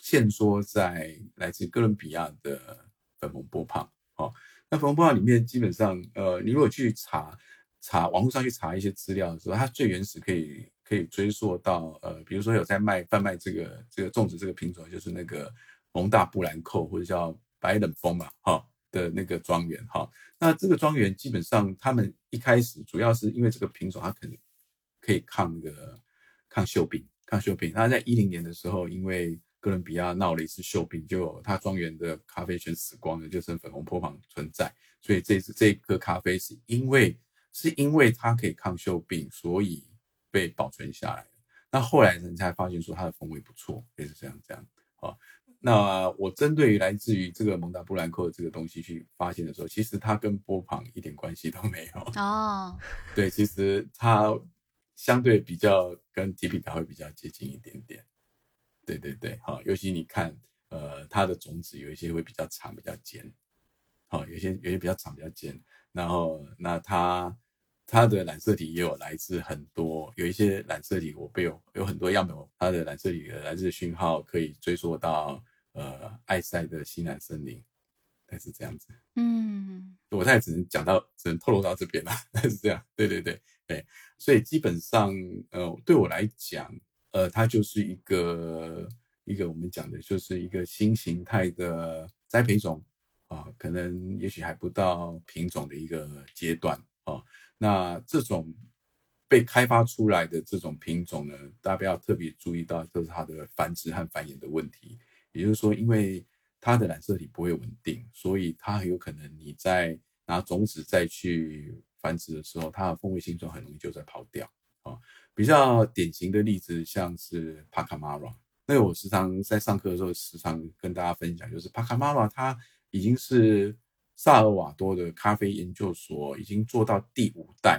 限缩在来自哥伦比亚的粉红波旁。那粉红波旁里面基本上你如果去查网络上去查一些资料的时候，它最原始可以追溯到比如说有在贩卖这个种植这个品种，就是那个蒙大布兰蔻或者叫白冷风嘛的那个庄园那这个庄园基本上他们一开始主要是因为这个品种它可能可以抗锈病。那在10年的时候，因为哥伦比亚闹了一次锈病，就他庄园的咖啡全死光了，就剩粉红波旁存在。所以这一颗咖啡是因为它可以抗锈病，所以被保存下来的。那后来人才发现说它的风味不错，也是这样。那我针对于来自于这个蒙大布兰蔻这个东西去发现的时候，其实它跟波旁一点关系都没有。对，其实它相对比较跟提皮卡会比较接近一点点。对，尤其你看它的种子有一些会比较长比较尖。有些比较长比较尖，然后那它的染色体也有来自很多，有一些染色体有很多样本，它的染色体的来自讯号可以追溯到埃塞的西南森林，但是这样子。我现在只能透露到这边了，但是这样。对，所以基本上对我来讲它就是一个我们讲的就是一个新形态的栽培种可能也许还不到品种的一个阶段那这种被开发出来的这种品种呢，大家要特别注意到就是它的繁殖和繁衍的问题。也就是说，因为它的染色体不会稳定，所以它很有可能你在拿种子再去繁殖的时候，它的风味性状很容易就在跑掉比较典型的例子像是帕卡马拉，那个我时常在上课的时候时常跟大家分享，就是帕卡马拉它已经是萨尔瓦多的咖啡研究所已经做到第5代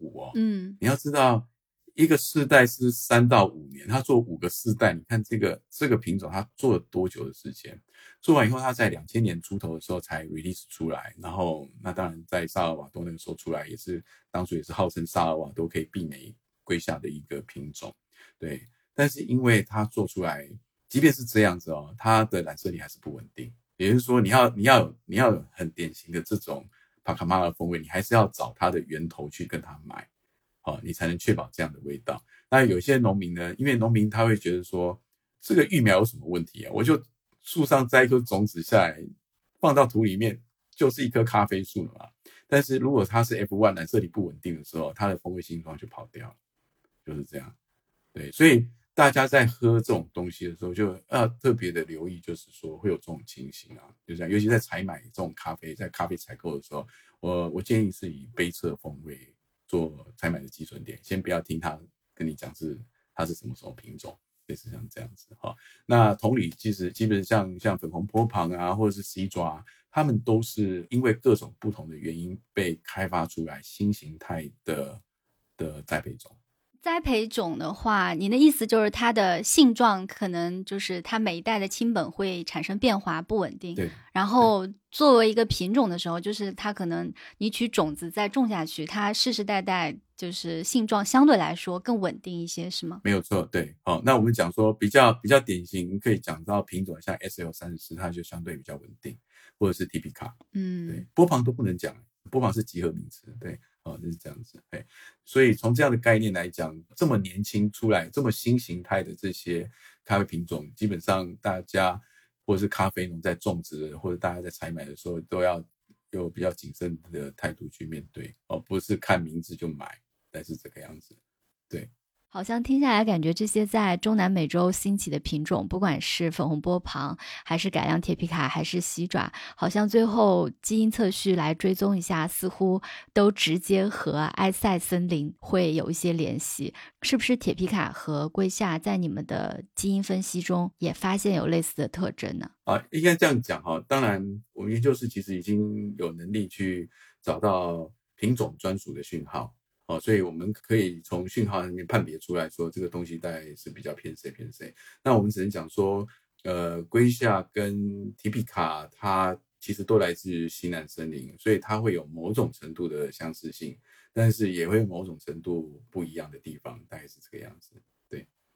F5 你要知道一个世代是3到5年，他做5个世代，你看这个品种他做了多久的时间？做完以后，他在2000年出头的时候才 release 出来，然后那当然在萨尔瓦多那个时候出来，当初也是号称萨尔瓦多可以媲美瑰夏的一个品种，对。但是因为他做出来，即便是这样子它的染色体还是不稳定，也就是说你要有很典型的这种帕卡马拉风味，你还是要找它的源头去跟它买。你才能确保这样的味道。那有些农民呢，因为农民他会觉得说，这个育苗有什么问题我就树上摘一颗种子下来，放到土里面，就是一棵咖啡树了嘛。但是如果它是 F1 染色体不稳定的时候，它的风味性状就跑掉了，就是这样。对，所以大家在喝这种东西的时候，就要特别的留意，就是说会有这种情形就这样。尤其在采买这种咖啡，在咖啡采购的时候，我建议是以杯测风味做采买的基准点，先不要听他跟你讲它是什么品种，类似像这样子那同理，其实基本上像粉红波旁或者是西爪，他们都是因为各种不同的原因被开发出来新形态的栽培种。 栽培种的话，你的意思就是它的性状可能就是它每一代的亲本会产生变化不稳定， 对。 然后作为一个品种的时候，就是它可能你取种子再种下去，它世世代代就是性状相对来说更稳定一些，是吗？ 没有错，对。那我们讲说比较典型可以讲到品种，像 SL34 它就相对比较稳定，或者是 Typica。对，波旁都不能讲，波旁是集合名词，对。就是这样子。所以从这样的概念来讲，这么年轻出来这么新形态的这些咖啡品种，基本上大家或者是咖啡农在种植或者大家在采买的时候，都要有比较谨慎的态度去面对不是看名字就买，但是这个样子。对， 好像听下来感觉这些在中南美洲兴起的品种，不管是粉红波旁还是改良铁皮卡还是西爪，好像最后基因测序来追踪一下，似乎都直接和埃塞森林会有一些联系。是不是铁皮卡和瑰夏在你们的基因分析中也发现有类似的特征呢？ 应该这样讲当然我们研究室其实已经有能力去找到品种专属的讯号所以我们可以从讯号里面判别出来说这个东西大概是比较偏谁。那我们只能讲说瑰夏跟提皮卡它其实都来自西南森林，所以它会有某种程度的相似性，但是也会有某种程度不一样的地方，大概是这个样子。对。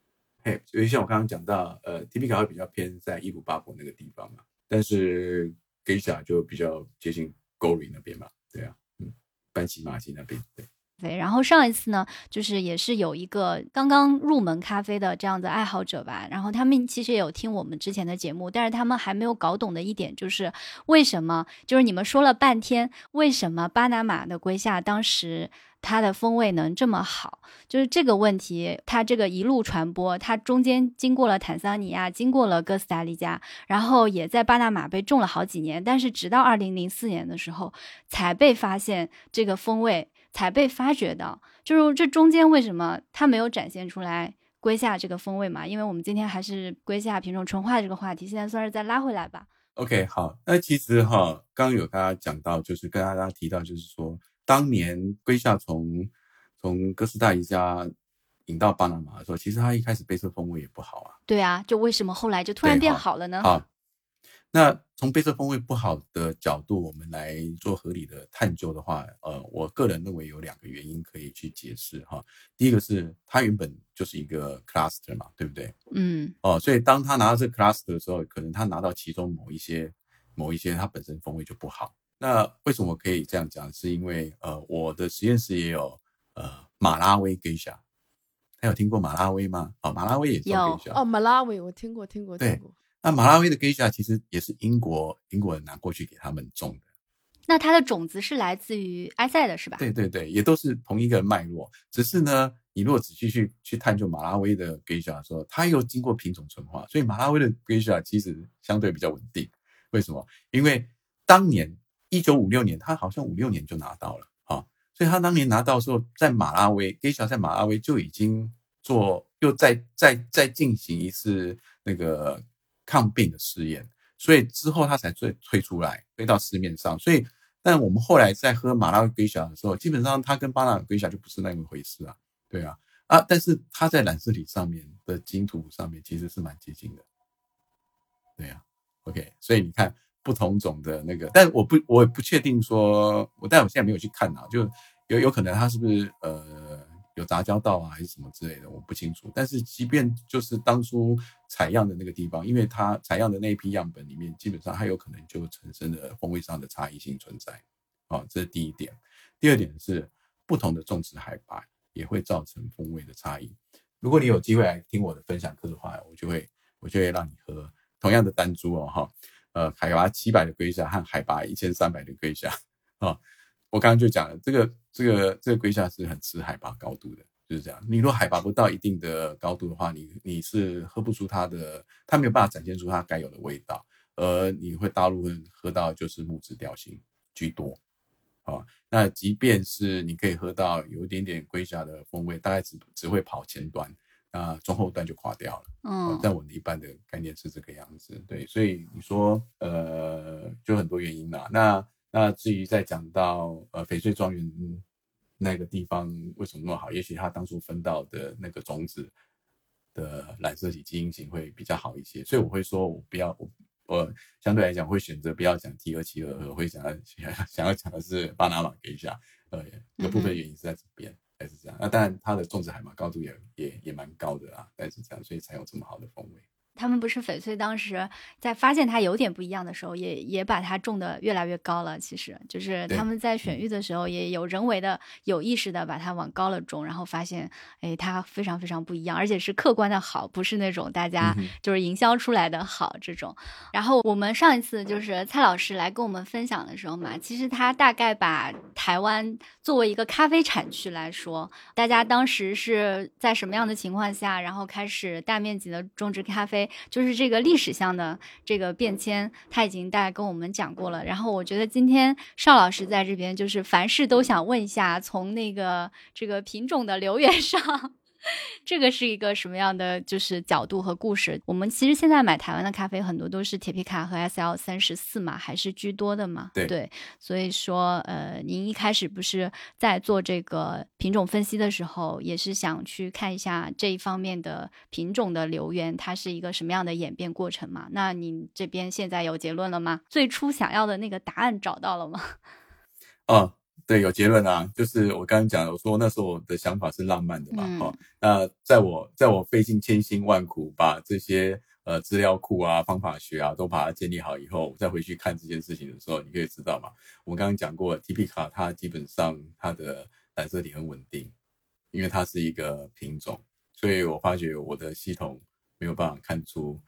嘿，所以像我刚刚讲到Typica 会比较偏在伊鲁巴博那个地方嘛，但是 Geisha 就比较接近 Gori 那边嘛，对啊，班西马基那边，对。 对，然后上一次呢，就是也是有一个刚刚入门咖啡的这样的爱好者吧，然后他们其实也有听我们之前的节目，但是他们还没有搞懂的一点就是为什么，就是你们说了半天，为什么巴拿马的瑰夏当时它的风味能这么好，就是这个问题，它这个一路传播，它中间经过了坦桑尼亚，经过了哥斯达黎加，然后也在巴拿马被种了好几年，但是直到2004年的时候才被发现这个风味，才被发掘到，就是这中间为什么它没有展现出来瑰夏这个风味嘛？因为我们今天还是瑰夏品种纯化这个话题，现在算是再拉回来吧。 OK， 好，那其实刚刚有大家讲到，就是跟大家提到，就是说当年瑰夏从哥斯达黎加引到巴拿马的时候，其实它一开始杯测风味也不好啊。 对啊，就为什么后来就突然变好了呢？ 好，那从杯测风味不好的角度，我们来做合理的探究的话，我个人认为有2个原因可以去解释哈。第一个是它原本就是一个 cluster 嘛，对不对？所以当他拿到这个 cluster 的时候，可能他拿到其中某一些它本身风味就不好。那为什么可以这样讲？是因为我的实验室也有马拉威 Geisha， 他有听过马拉威吗？马拉威也种 Geisha。 马拉威我听过。 对，那马拉威的 Geisha 其实也是英国人拿过去给他们种的。 那它的种子是来自于埃塞的是吧？ 对对对，也都是同一个脉络。只是呢，你如果仔细去探究马拉威的 Geisha 的时候，它又经过品种纯化，所以马拉威的 Geisha 其实相对比较稳定。为什么？因为当年1956年，他好像56年就拿到了所以他当年拿到的时候，在马拉威 Geisha 在马拉威就已经又再进行一次那个抗病的试验，所以之后他才推出来，推到市面上。所以，但我们后来在喝马拉威 Geisha 的时候，基本上它跟巴拿马 Geisha 就不是那么回事啊，对啊，但是它在染色体上面的基因图谱上面其实是蛮接近的，对啊 ，OK， 所以你看不同种的那个，但我不确定说，但我现在没有去看就有可能它是不是有杂交到还是什么之类的，我不清楚。但是即便就是当初采样的那个地方，因为它采样的那一批样本里面，基本上它有可能就产生了风味上的差异性存在。这是第一点。第二点是不同的种植海拔也会造成风味的差异。如果你有机会来听我的分享课的话，我就会让你喝同样的单株海拔700的瑰夏和海拔1300的瑰夏我刚刚就讲了，这个瑰夏是很吃海拔高度的，就是这样。你如果海拔不到一定的高度的话，你是喝不出它没有办法展现出它该有的味道，而你会大陆喝到就是木质调性居多。那即便是你可以喝到有一点点瑰夏的风味，大概只会跑前端，那中后段就垮掉了。在我们一般的概念是这个样子，对，所以你说就很多原因啦。那至于再讲到翡翠庄园那个地方为什么那么好，也许他当初分到的那个种子的染色体基因型会比较好一些，所以我会说我相对来讲会选择不要讲 T2722，我会想要讲的是巴拿马Geisha，有部分原因是在这边，还是这样。那当然它的种植海拔高度也蛮高的啦，但是这样，所以才有这么好的风味。 他们不是翡翠当时在发现它有点不一样的时候，也把它种得越来越高了。其实就是他们在选育的时候也有人为的、有意识的把它往高了种，然后发现，它非常非常不一样，而且是客观的好，不是那种大家就是营销出来的好这种。然后我们上一次就是蔡老师来跟我们分享的时候嘛，其实他大概把台湾作为一个咖啡产区来说，大家当时是在什么样的情况下，然后开始大面积的种植咖啡。就是这个历史上的这个变迁他已经大概跟我们讲过了，然后我觉得今天邵老师在这边就是凡事都想问一下，从这个品种的流源上这个是一个什么样的就是角度和故事。我们其实现在买台湾的咖啡很多都是铁皮卡和 SL34 嘛，还是居多的嘛， 对，所以说您一开始不是在做这个品种分析的时候也是想去看一下这一方面的品种的流源它是一个什么样的演变过程嘛？那您这边现在有结论了吗？最初想要的那个答案找到了吗？ 对，有结论啊，就是我刚刚讲的，我说那时候我的想法是浪漫的嘛，那在我费尽千辛万苦把这些资料库啊、方法学啊都把它建立好以后，我再回去看这件事情的时候，你可以知道嘛，我们刚刚讲过 TP 卡它基本上它的染色体很稳定，因为它是一个品种，所以我发觉我的系统没有办法看出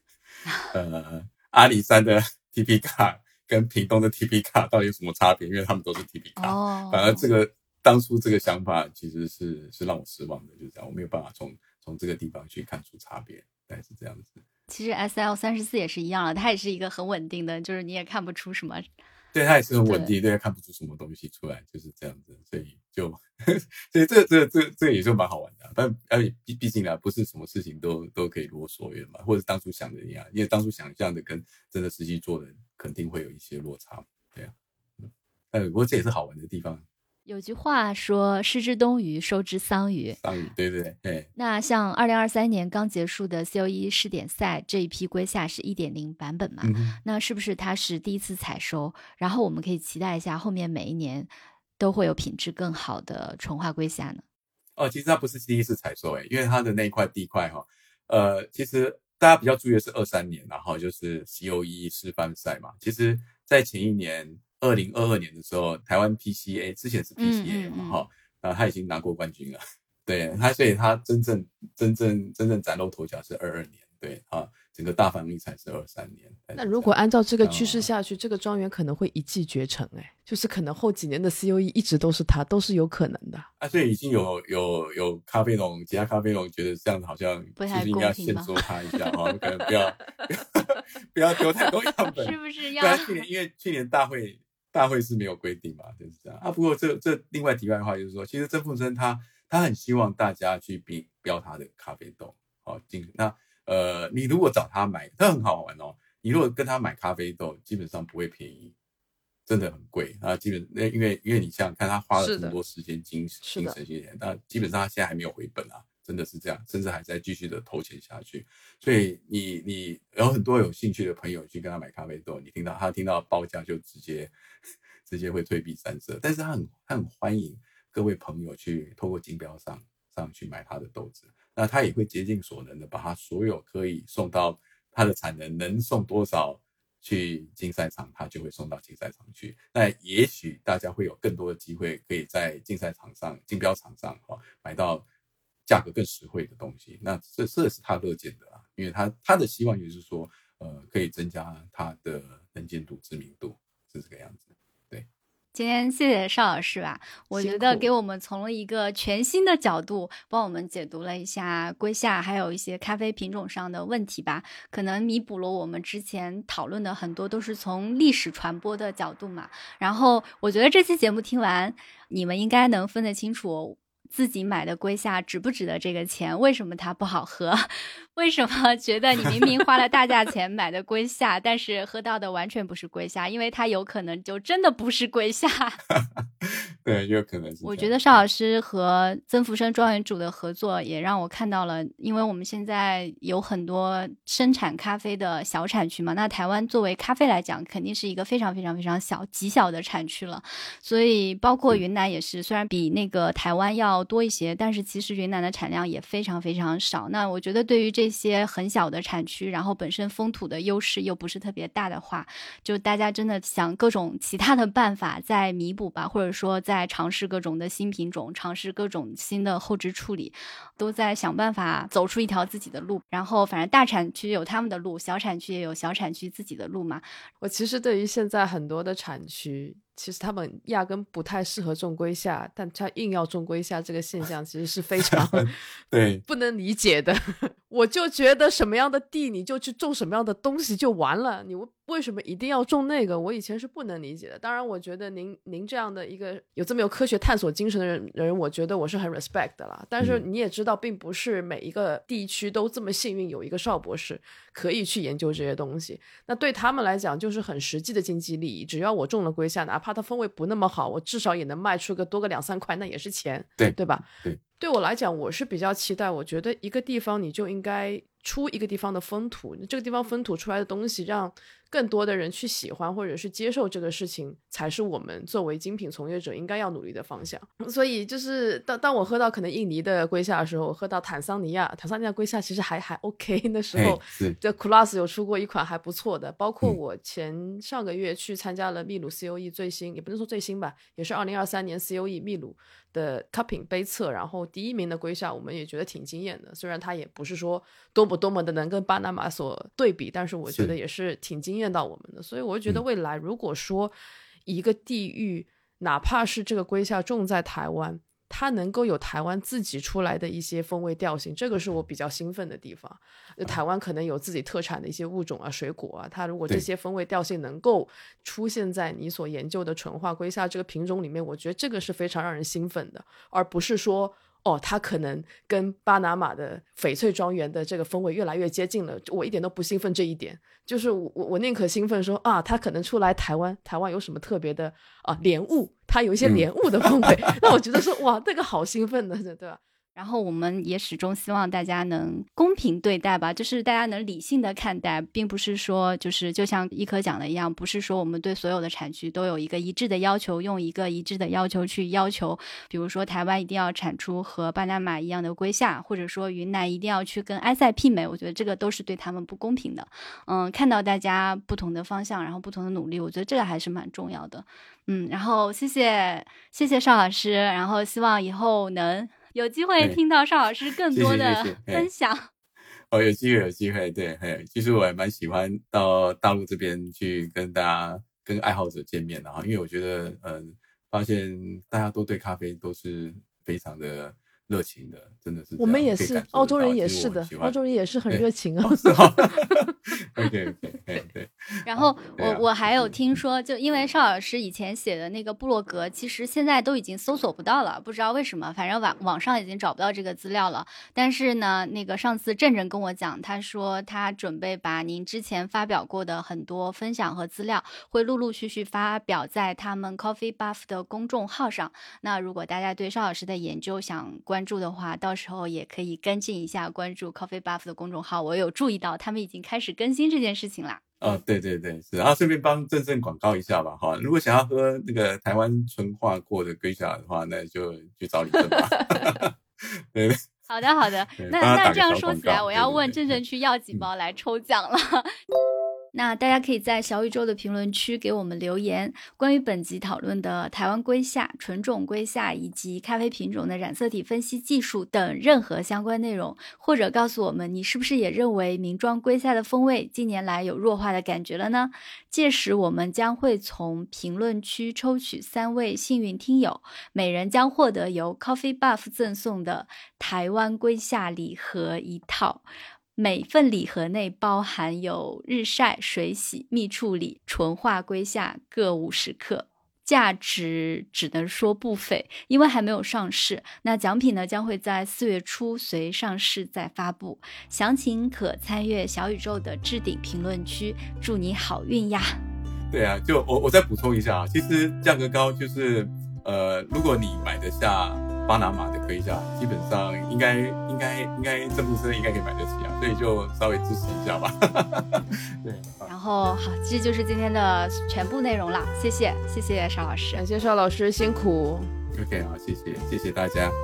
阿里山的 TP 卡跟屏东的 TP 卡到底有什么差别，因为他们都是 TP 卡。反而当初这个想法其实是让我失望的，就是这样，我没有办法从这个地方去看出差别，大概是这样子。 其实 SL34 也是一样了，它也是一个很稳定的，就是你也看不出什么。 对，它也是很稳定，对，看不出什么东西出来，就是这样子，所以所以这也就蛮好玩的，但毕竟啊，不是什么事情都可以如我所愿嘛，或者当初想的一样，因为当初想象的跟真的实际做的肯定会有一些落差，对啊，不过这也是好玩的地方。 有句话说失之东隅，收之桑榆。 桑榆，对对对。 那像2023年刚结束的 COE 试点赛这一批龟下是 1.0 版本嘛，那是不是它是第一次采收，然后我们可以期待一下后面每一年都会有品质更好的纯化龟下呢？ 其实它不是第一次采收因为它的那块地块其实大家比较注意的是23年，然后就是 COE 示范赛嘛，其实在前一年2022年的时候，台湾 PCA 之前是 PCA 嘛，他已经拿过冠军了，对，所以他真正崭露头角是22年，对啊，整个大放异彩是23年。 那如果按照这个趋势下去，这个庄园可能会一骑绝尘就是可能后几年的 COE 一直都是他，都是有可能的啊。所以已经有咖啡农，其他咖啡农觉得这样子好像就是应该限缩他一下可能不要丢太多样本， 是不是要？ 对，因为去年大会是没有规定嘛，就是这样啊。不过这另外题外话就是说，其实曾富生他很希望大家去标他的咖啡豆，那你如果找他买，他很好玩你如果跟他买咖啡豆，基本上不会便宜，真的很贵啊。因为你想想看，他花了这么多时间精神那基本上他现在还没有回本啊。真的是这样，甚至还在继续的投钱下去，所以你有很多有兴趣的朋友去跟他买咖啡豆，他听到报价就直接会退避三舍，但是他很欢迎各位朋友去透过竞标上去买他的豆子，那他也会竭尽所能的把他所有可以送到他的产能送多少去竞赛场，他就会送到竞赛场去。那也许大家会有更多的机会可以在竞标场上买到价格更实惠的东西，那这是他乐见的因为他的希望就是说，可以增加他的能见度、知名度，是这个样子。对， 今天谢谢邵老师吧，我觉得给我们从了一个全新的角度，帮我们解读了一下龟下，还有一些咖啡品种上的问题吧，可能弥补了我们之前讨论的很多都是从历史传播的角度嘛。然后我觉得这期节目听完，你们应该能分得清楚自己买的龟下值不值得这个钱，为什么它不好喝，为什么觉得你明明花了大价钱买的龟下但是喝到的完全不是龟下，因为它有可能就真的不是龟下对，有可能是。 我觉得邵老师和曾福生庄园主的合作也让我看到了，因为我们现在有很多生产咖啡的小产区嘛，那台湾作为咖啡来讲肯定是一个非常非常非常极小的产区了，所以包括云南也是，虽然比那个台湾要多一些，但是其实云南的产量也非常非常少。那我觉得对于这些很小的产区，然后本身风土的优势又不是特别大的话，就大家真的想各种其他的办法再弥补吧，或者说再尝试各种的新品种，尝试各种新的后置处理，都在想办法走出一条自己的路。然后反正大产区有他们的路，小产区也有小产区自己的路嘛。 我其实对于现在很多的产区，其实他们压根不太适合种龟下，但他硬要种龟下，这个现象其实是非常对不能理解的。我就觉得什么样的地你就去种什么样的东西就完了，你为什么一定要种那个？我以前是不能理解的。当然我觉得您这样的一个有这么有科学探索精神的人，我觉得我是很 respect 的啦。但是你也知道并不是每一个地区都这么幸运有一个邵博士可以去研究这些东西，那对他们来讲就是很实际的经济利益。只要我种了龟下，哪怕它风味不那么好，我至少也能卖出多个2-3块，那也是钱，对吧？对我来讲我是比较期待，我觉得一个地方你就应该出一个地方的风土，这个地方风土出来的东西让更多的人去喜欢或者是接受这个事情，才是我们作为精品从业者应该要努力的方向。所以就是当我喝到可能印尼的龟夏的时候，我喝到坦桑尼亚龟夏其实还 OK， 那时候这 Kulas 有出过一款还不错的，包括我上个月去参加了秘鲁 COE 最新，也不能说最新吧，也是2023年 COE 秘鲁的 Cupping 杯测，然后第1名的龟夏我们也觉得挺惊艳的，虽然它也不是说多么的能跟巴拿马所对比，但是我觉得也是挺惊艳到我们的。所以我觉得未来如果说一个地域哪怕是这个龟夏种在台湾，它能够有台湾自己出来的一些风味调性，这个是我比较兴奋的地方。台湾可能有自己特产的一些物种啊水果啊，它如果这些风味调性能够出现在你所研究的纯化龟夏这个品种里面，我觉得这个是非常让人兴奋的，而不是说它可能跟巴拿马的翡翠庄园的这个风味越来越接近了，我一点都不兴奋这一点。就是我宁可兴奋说它可能出来台湾有什么特别的莲雾，它有一些莲雾的风味那我觉得说哇这个好兴奋的，对吧？ 然后我们也始终希望大家能公平对待吧，就是大家能理性的看待，并不是说就是就像一科讲的一样，不是说我们对所有的产区都有一个一致的要求，用一个一致的要求去要求，比如说台湾一定要产出和巴拿马一样的龟夏，或者说云南一定要去跟埃塞媲美，我觉得这个都是对他们不公平的。看到大家不同的方向，然后不同的努力，我觉得这个还是蛮重要的。然后谢谢邵老师，然后希望以后能有机会听到邵老师更多的分享。 有机会，对，其实我也蛮喜欢到大陆这边去跟爱好者见面的，因为我觉得发现大家都对咖啡都是非常的热情的，真的是这样。 我们也是，澳洲人也是的，澳洲人也是很热情啊。 是吗？OK， 对。 然后我还有听说，就因为邵老师以前写的那个部落格，其实现在都已经搜索不到了，不知道为什么，反正网上已经找不到这个资料了。但是呢，那个上次郑跟我讲，他说他准备把您之前发表过的很多分享和资料，会陆陆续续发表在他们 Coffee Buff 的公众号上。那如果大家对邵老师的研究想关注的话，到时候也可以跟进一下，关注 Coffee Buff 的公众号。我有注意到他们已经开始更新这件事情啦。 对，是。然后顺便帮郑广告一下吧，如果想要喝那个台湾纯化过的龟夏的话，那就去找李郑吧。对。 好的。那这样说起来，我要问郑去要几包来抽奖了。那大家可以在小宇宙的评论区给我们留言，关于本集讨论的台湾龟夏、纯种龟夏以及咖啡品种的染色体分析技术等任何相关内容，或者告诉我们你是不是也认为名庄龟夏的风味近年来有弱化的感觉了呢？届时我们将会从评论区抽取3位幸运听友，每人将获得由 Coffee Buff 赠送的台湾龟夏礼盒一套。每份礼盒内包含有日晒、水洗、蜜处理、纯化龟夏各50克，价值只能说不菲，因为还没有上市。那奖品呢，将会在4月初随上市再发布，详情可参阅小宇宙的置顶评论区。祝你好运呀！ 对啊，就我再补充一下，其实价格高就是如果你买得下巴拿马的龟夏，基本上应该这部车应该可以买得起啊，所以就稍微支持一下吧。对， 然后好，这就是今天的全部内容了，谢谢邵老师， 感谢邵老师辛苦。 OK， 好，谢谢大家。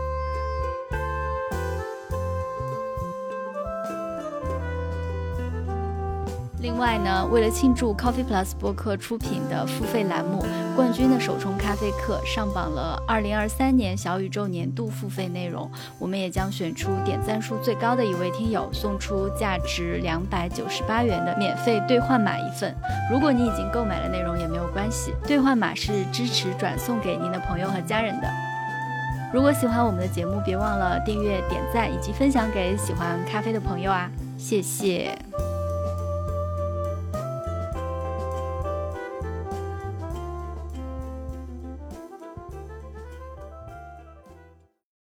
另外呢，为了庆祝 Coffee Plus 播客出品的付费栏目冠军的首冲咖啡课上榜了2023年小宇宙年度付费内容，我们也将选出点赞数最高的一位听友，送出价值298元的免费兑换码1份。如果你已经购买了内容也没有关系，兑换码是支持转送给您的朋友和家人的。如果喜欢我们的节目，别忘了订阅、点赞以及分享给喜欢咖啡的朋友啊，谢谢。